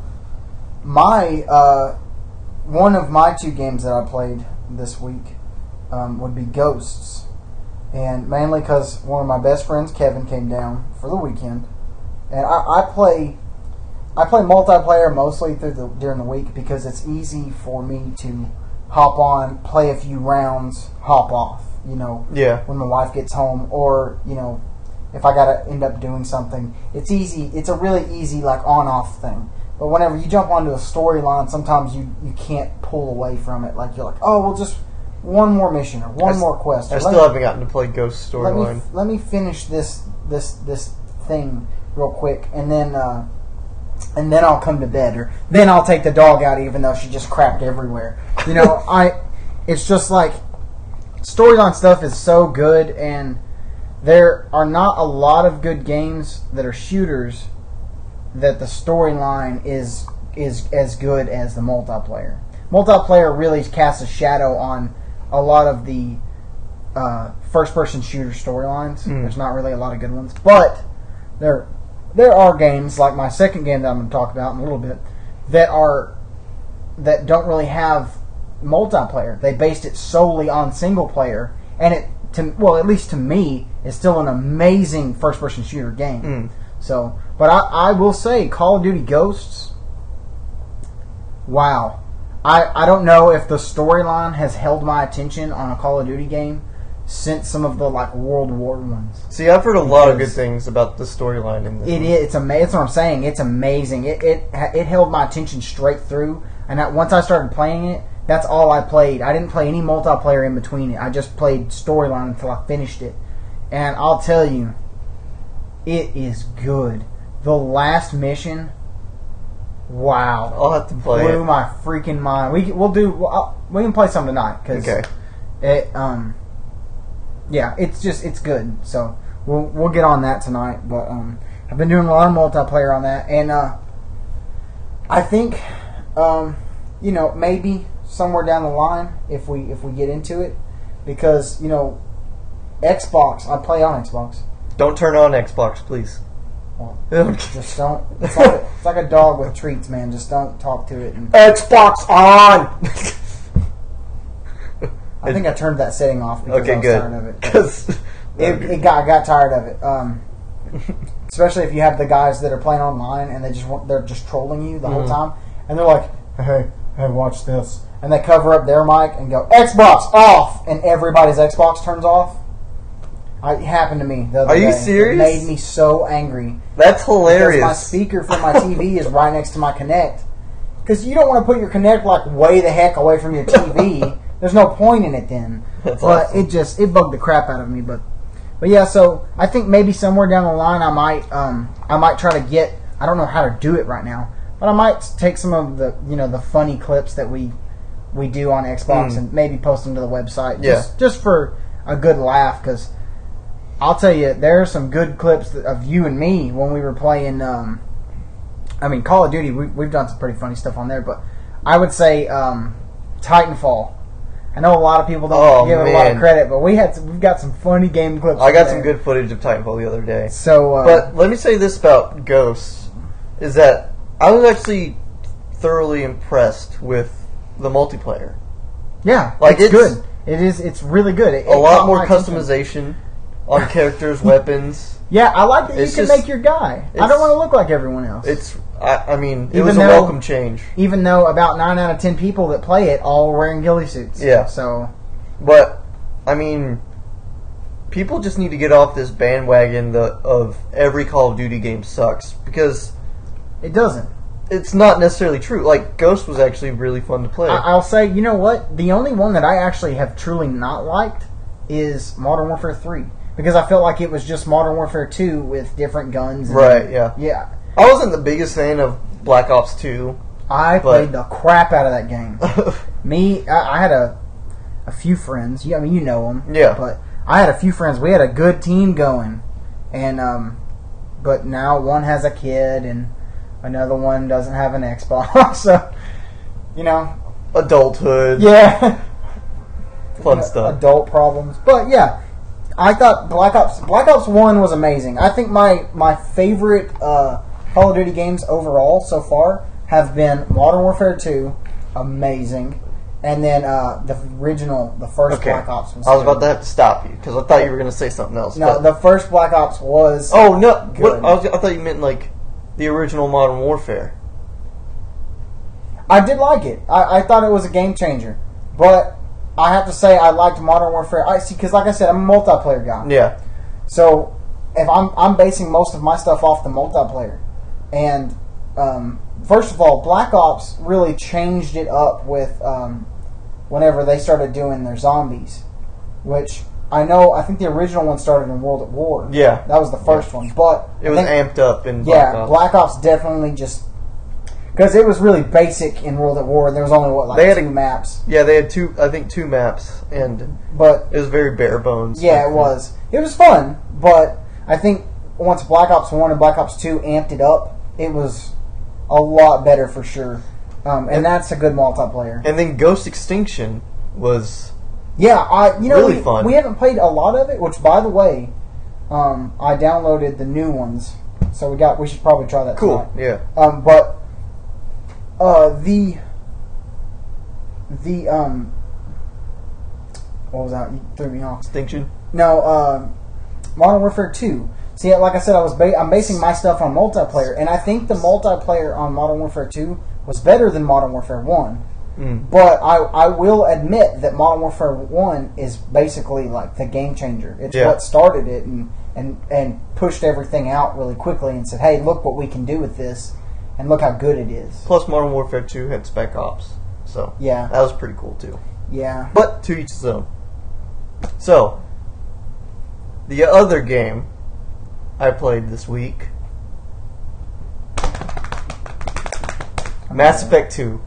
my one of my 2 games that I played this week would be Ghosts, and mainly because one of my best friends, Kevin, came down for the weekend, and I play multiplayer mostly during the week because it's easy for me to hop on, play a few rounds, hop off. Yeah. When my wife gets home, or if I gotta end up doing something, it's easy. It's a really easy on-off thing. But whenever you jump onto a storyline, sometimes you can't pull away from it. You're like, oh, well, just one more mission or one more quest. I still haven't gotten to play Ghost storyline. Let me finish this thing real quick, and then I'll come to bed, or then I'll take the dog out, even though she just crapped everywhere. It's just like storyline stuff is so good, and there are not a lot of good games that are shooters that the storyline is as good as the multiplayer. Multiplayer really casts a shadow on a lot of the first-person shooter storylines. There's not really a lot of good ones, but there are games like my second game that I'm going to talk about in a little bit that don't really have multiplayer. They based it solely on single player, and at least to me, it's still an amazing first-person shooter game. So, but I will say, Call of Duty Ghosts, wow. I don't know if the storyline has held my attention on a Call of Duty game since some of the World War ones. See, I've heard a lot of good things about the storyline in this. It's amazing. That's what I'm saying. It's amazing. It held my attention straight through, and once I started playing it, that's all I played. I didn't play any multiplayer in between it. I just played storyline until I finished it, and I'll tell you, it is good. The last mission, wow! I'll have to play. Blew my freaking mind. We can play some tonight because yeah, it's good. So we'll get on that tonight. But I've been doing a lot of multiplayer on that, and I think maybe somewhere down the line if we get into it, because Xbox, I play on Xbox. Don't turn on Xbox, please. Well, just don't. It's like a dog with treats, man. Just don't talk to it. Xbox on. I think I turned that setting off because I was tired of it. Because I got tired of it. Especially if you have the guys that are playing online and they're just trolling you the whole time, and they're like, "Hey, watch this," and they cover up their mic and go, "Xbox off," and everybody's Xbox turns off. It happened to me the other day. Are you serious? It made me so angry. That's hilarious. Because my speaker for my TV is right next to my Kinect. Because you don't want to put your Kinect way the heck away from your TV. There's no point in it then. That's but awesome. it bugged the crap out of me. But yeah, so I think maybe somewhere down the line I might try to get, I don't know how to do it right now, but I might take some of the the funny clips that we do on Xbox and maybe post them to the website. Just for a good laugh, because I'll tell you, there are some good clips of you and me when we were playing. Call of Duty. We've done some pretty funny stuff on there, but I would say Titanfall. I know a lot of people don't give it a lot of credit, but we've got some funny game clips. I got some good footage of Titanfall the other day. So, but let me say this about Ghosts, is that I was actually thoroughly impressed with the multiplayer. Yeah, it's good. It is. It's really good. A lot more customization on characters, weapons. Yeah, I like that you can make your guy. I don't want to look like everyone else. It was a welcome change. Even though about 9 out of 10 people that play it all are wearing ghillie suits. Yeah. So, but people just need to get off this bandwagon of every Call of Duty game sucks, because it doesn't. It's not necessarily true. Ghost was actually really fun to play. I'll say, you know what? The only one that I actually have truly not liked is Modern Warfare 3. Because I felt like it was just Modern Warfare 2 with different guns. Right, yeah. Yeah. I wasn't the biggest fan of Black Ops 2. I played the crap out of that game. I had a few friends. You know them. Yeah. But I had a few friends. We had a good team going. And, but now one has a kid and another one doesn't have an Xbox. So, Adulthood. Yeah. Fun stuff. Adult problems. But, yeah. I thought Black Ops 1 was amazing. I think my favorite Call of Duty games overall so far have been Modern Warfare 2, amazing, and then the first Black Ops was I was about to have to stop you, because I thought you were going to say something else. No, the first Black Ops was good. I thought you meant the original Modern Warfare. I did like it. I thought it was a game changer, but I have to say I liked Modern Warfare. Because like I said, I'm a multiplayer guy. Yeah. So if I'm basing most of my stuff off the multiplayer, and first of all, Black Ops really changed it up with whenever they started doing their zombies, which I think the original one started in World at War. Yeah. That was the first one, but it was amped up in Black Ops. Black Ops definitely just. Because it was really basic in World at War, and there was only two maps. Yeah, they had two maps, but it was very bare bones. Yeah, it was. It was fun, but I think once Black Ops 1 and Black Ops 2 amped it up, it was a lot better for sure. And that's a good multiplayer. And then Ghost Extinction was really fun. We haven't played a lot of it, which by the way, I downloaded the new ones, so we should probably try that. Cool. Tonight. Yeah. But. What was that? You threw me off. Extinction? No, Modern Warfare 2. See, like I said, I'm basing my stuff on multiplayer, and I think the multiplayer on Modern Warfare 2 was better than Modern Warfare 1. But I will admit that Modern Warfare 1 is basically like the game changer. It's what started it and pushed everything out really quickly and said, hey, look what we can do with this, and look how good it is. Plus, Modern Warfare 2 had Spec Ops. So, yeah, that was pretty cool, too. Yeah. But to each his own. So, the other game I played this week, Mass Effect 2.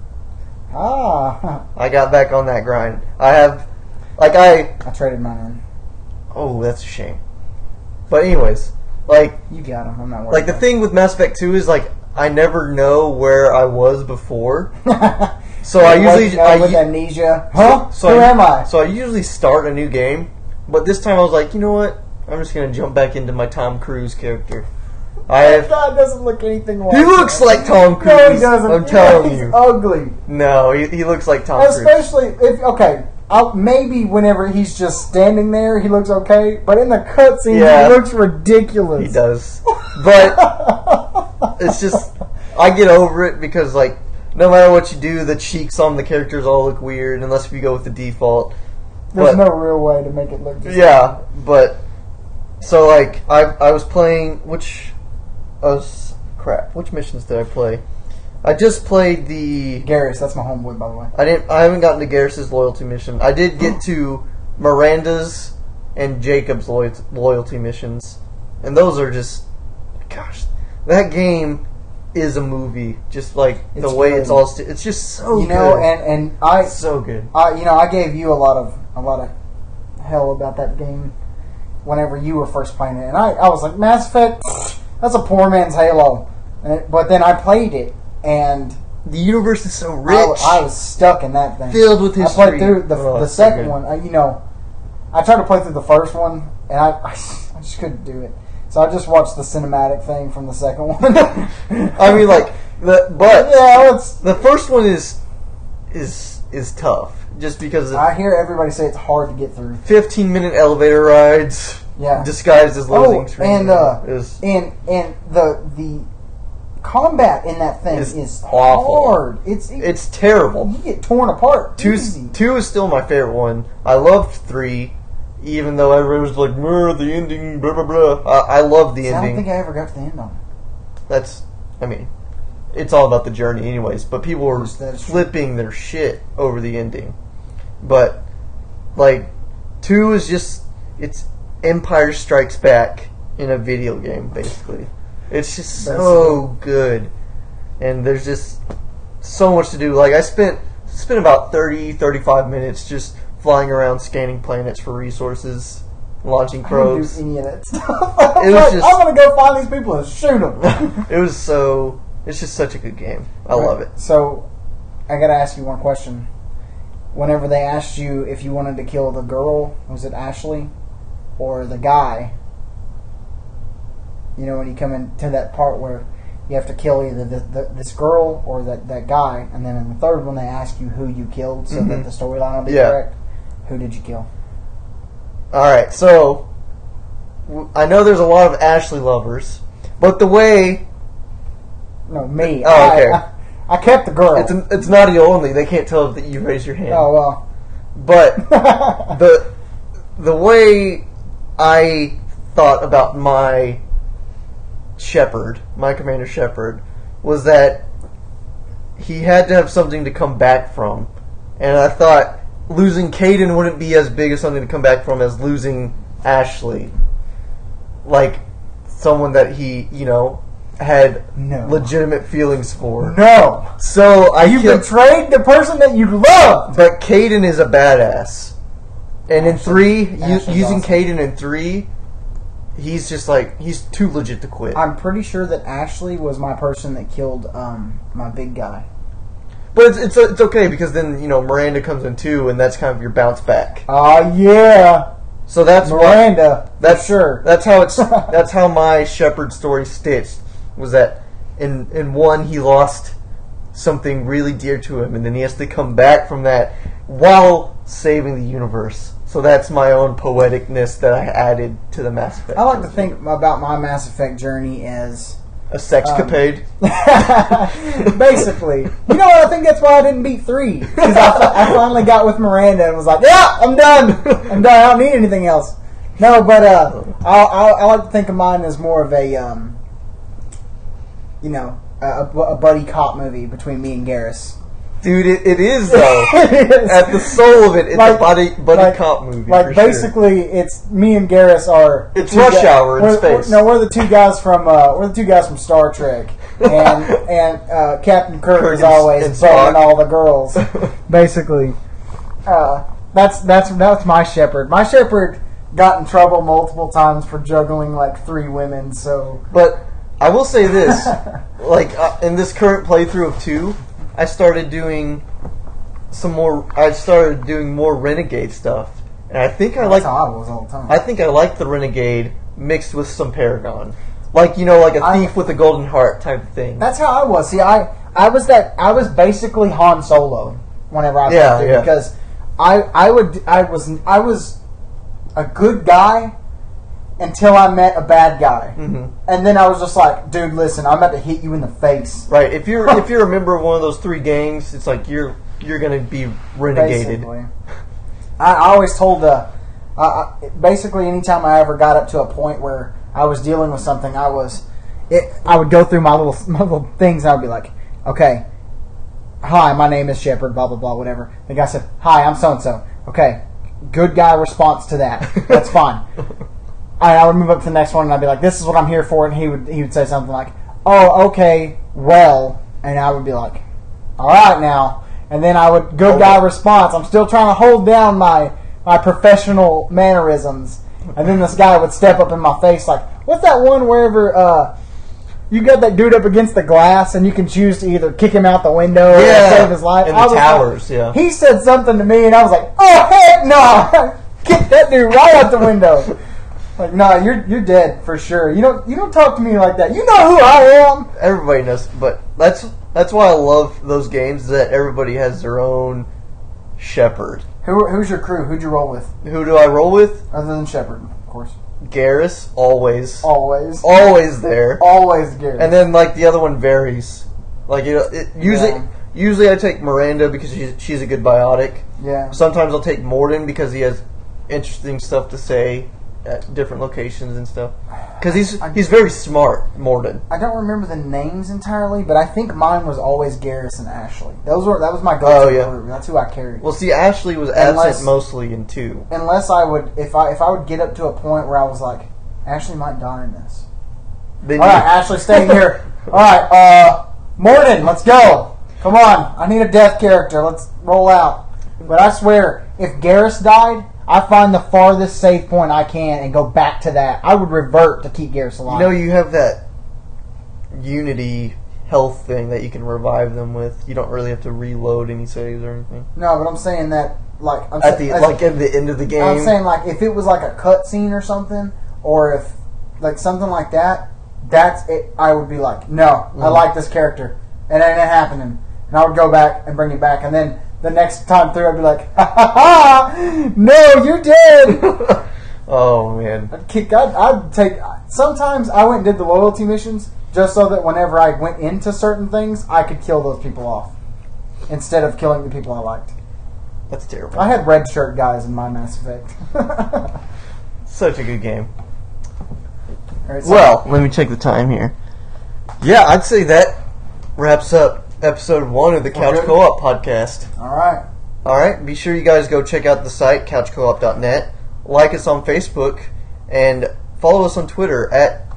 I got back on that grind. I traded mine in. Oh, that's a shame. But anyways, you got them. I'm not worried. Like the thing with Mass Effect 2 is I never know where I was before. So I usually with amnesia. Huh? So who am I? So I usually start a new game, but this time I was like, you know what? I'm just gonna jump back into my Tom Cruise character. That doesn't look anything like He looks like Tom Cruise. No, he doesn't. I'm telling you. He's ugly. No, he looks like Tom Cruise. Especially maybe whenever he's just standing there, he looks okay. But in the cutscene, he looks ridiculous. He does. But it's just, I get over it because, no matter what you do, the cheeks on the characters all look weird unless if you go with the default. There's no real way to make it look just but so I was playing which missions did I play? I just played the Garrus. That's my homeboy, by the way. I haven't gotten to Garrus's loyalty mission. I did get to Miranda's and Jacob's loyalty missions, and those are just, gosh, that game is a movie. Just like the way it's all, it's just so good. And I so good. I gave you a lot of hell about that game whenever you were first playing it, and I was like, Mass Effect, that's a poor man's Halo. But then I played it, and the universe is so rich. I was stuck in that thing, filled with history. I played through the second one. I tried to play through the first one, and I just couldn't do it. So I just watched the cinematic thing from the second one. The first one is tough just because I hear everybody say it's hard to get through. 15-minute elevator rides, disguised as loading screens. And the combat in that thing is awful. Hard. It's terrible. You get torn apart. 2 is still my favorite one. I loved 3, even though everyone was like, the ending, blah blah blah. I love the ending. I don't think I ever got to the end on it. It's all about the journey, anyways. But people were flipping their shit over the ending. But 2 is just it's Empire Strikes Back in a video game, basically. It's just so good, and there's just so much to do. I spent about 35 minutes just flying around scanning planets for resources, launching probes. I didn't do any of that stuff. I'm gonna go find these people and shoot them. It's just such a good game. I love it. So, I gotta ask you one question. Whenever they asked you if you wanted to kill the girl, was it Ashley, or the guy? When you come into that part where you have to kill either this girl or that guy, and then in the third one they ask you who you killed so that the storyline will be correct. Who did you kill? Alright, so I know there's a lot of Ashley lovers, but the way... No, me. Oh, okay. I kept the girl. It's naughty only. They can't tell that you raise your hand. Oh, well. But the way I thought about my Commander Shepard, was that he had to have something to come back from. And I thought losing Kaidan wouldn't be as big as something to come back from as losing Ashley. Someone that he, had legitimate feelings for. No! So you betrayed the person that you loved! But Kaidan is a badass. And in 3, using Kaidan in 3... He's just he's too legit to quit. I'm pretty sure that Ashley was my person that killed my big guy. But it's okay because then Miranda comes in too, and that's kind of your bounce back. Yeah. So that's Miranda. That's sure. That's how that's how my Shepard story stitched. Was that in 1 he lost something really dear to him, and then he has to come back from that while saving the universe. So that's my own poeticness that I added to the Mass Effect. I like to think about my Mass Effect journey as A sexcapade. Basically. You know what? I think that's why I didn't beat 3. Because I finally got with Miranda and was like, yeah, I'm done. I'm done. I don't need anything else. No, but I like to think of mine as more of a, a buddy cop movie between me and Garrus. Dude, it is, though. It is. At the soul of it, it's a buddy cop movie. Like, basically, it's me and Garrus are... It's Rush Hour in space. We're the two guys from Star Trek. And Captain Kirk is always boning all the girls. Basically. That's my shepherd. My shepherd got in trouble multiple times for juggling like 3 women, so... But I will say this. In this current playthrough of 2... I started doing more Renegade stuff, and I think That's how I was all the time. I think I like the Renegade mixed with some Paragon, like a thief with a golden heart type of thing. That's how I was. See, I was basically Han Solo whenever I played through because I was a good guy until I met a bad guy, and then I was just like, "Dude, listen, I'm about to hit you in the face." Right. If you're a member of one of those 3 gangs, it's like you're gonna be renegaded. Basically. I always told basically anytime I ever got up to a point where I was dealing with something, I would go through my little things, and I would be like, "Okay, hi, my name is Shepard, blah blah blah, whatever." The guy said, "Hi, I'm so and so." Okay, good guy response to that. That's fine. I would move up to the next one, and I'd be like, "This is what I'm here for," and he would say something like, "Oh, okay, well," and I would be like, "All right, now," and then I would good guy response. I'm still trying to hold down my professional mannerisms, and then this guy would step up in my face like, "What's that one wherever you got that dude up against the glass, and you can choose to either kick him out the window or save his life?" In the towers, He said something to me, and I was like, "Oh heck no!" Kick that dude right out the window. Like, no, you're dead for sure. You don't talk to me like that. You know who I am. Everybody knows, but that's why I love those games, that everybody has their own shepherd. Who's your crew? Who'd you roll with? Who do I roll with? Other than Shepard, of course. Garrus, always there. Always Garrus. And then the other one varies. Usually I take Miranda because she's a good biotic. Yeah. Sometimes I'll take Morden because he has interesting stuff to say at different locations and stuff. Because he's very smart, Morden. I don't remember the names entirely, but I think mine was always Garrus and Ashley. That was my go-to crew. That's who I carried. Well, see, Ashley was absent mostly in 2. Unless I would, if I would get up to a point where I was like, Ashley might die in this. All right, Ashley, stay here. All right, Morden, let's go. Come on, I need a death character. Let's roll out. But I swear, if Garrus died, I find the farthest save point I can and go back to that. I would revert to keep Garrus alive. You have that Unity health thing that you can revive them with. You don't really have to reload any saves or anything. No, but I'm saying that at the end of the game. I'm saying if it was like a cutscene or something, or if something like that, that's it. I would be like, no, I like this character, and it ain't happening. And I would go back and bring it back, and then the next time through, I'd be like, ha ha ha! No, you're dead! Oh, man. I'd take... Sometimes I went and did the loyalty missions just so that whenever I went into certain things, I could kill those people off instead of killing the people I liked. That's terrible. I had red shirt guys in my Mass Effect. Such a good game. Right, well, let me check the time here. Yeah, I'd say that wraps up episode 1 of the Couch Co-op podcast. All right. Be sure you guys go check out the site, couchcoop.net. Like us on Facebook, and follow us on Twitter at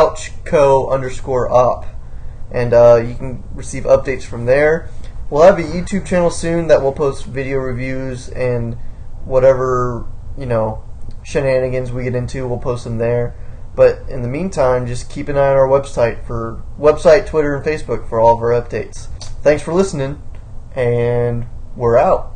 couchco_op. And you can receive updates from there. We'll have a YouTube channel soon that will post video reviews and whatever, shenanigans we get into, we'll post them there. But in the meantime, just keep an eye on our website, Twitter, and Facebook for all of our updates. Thanks for listening, and we're out.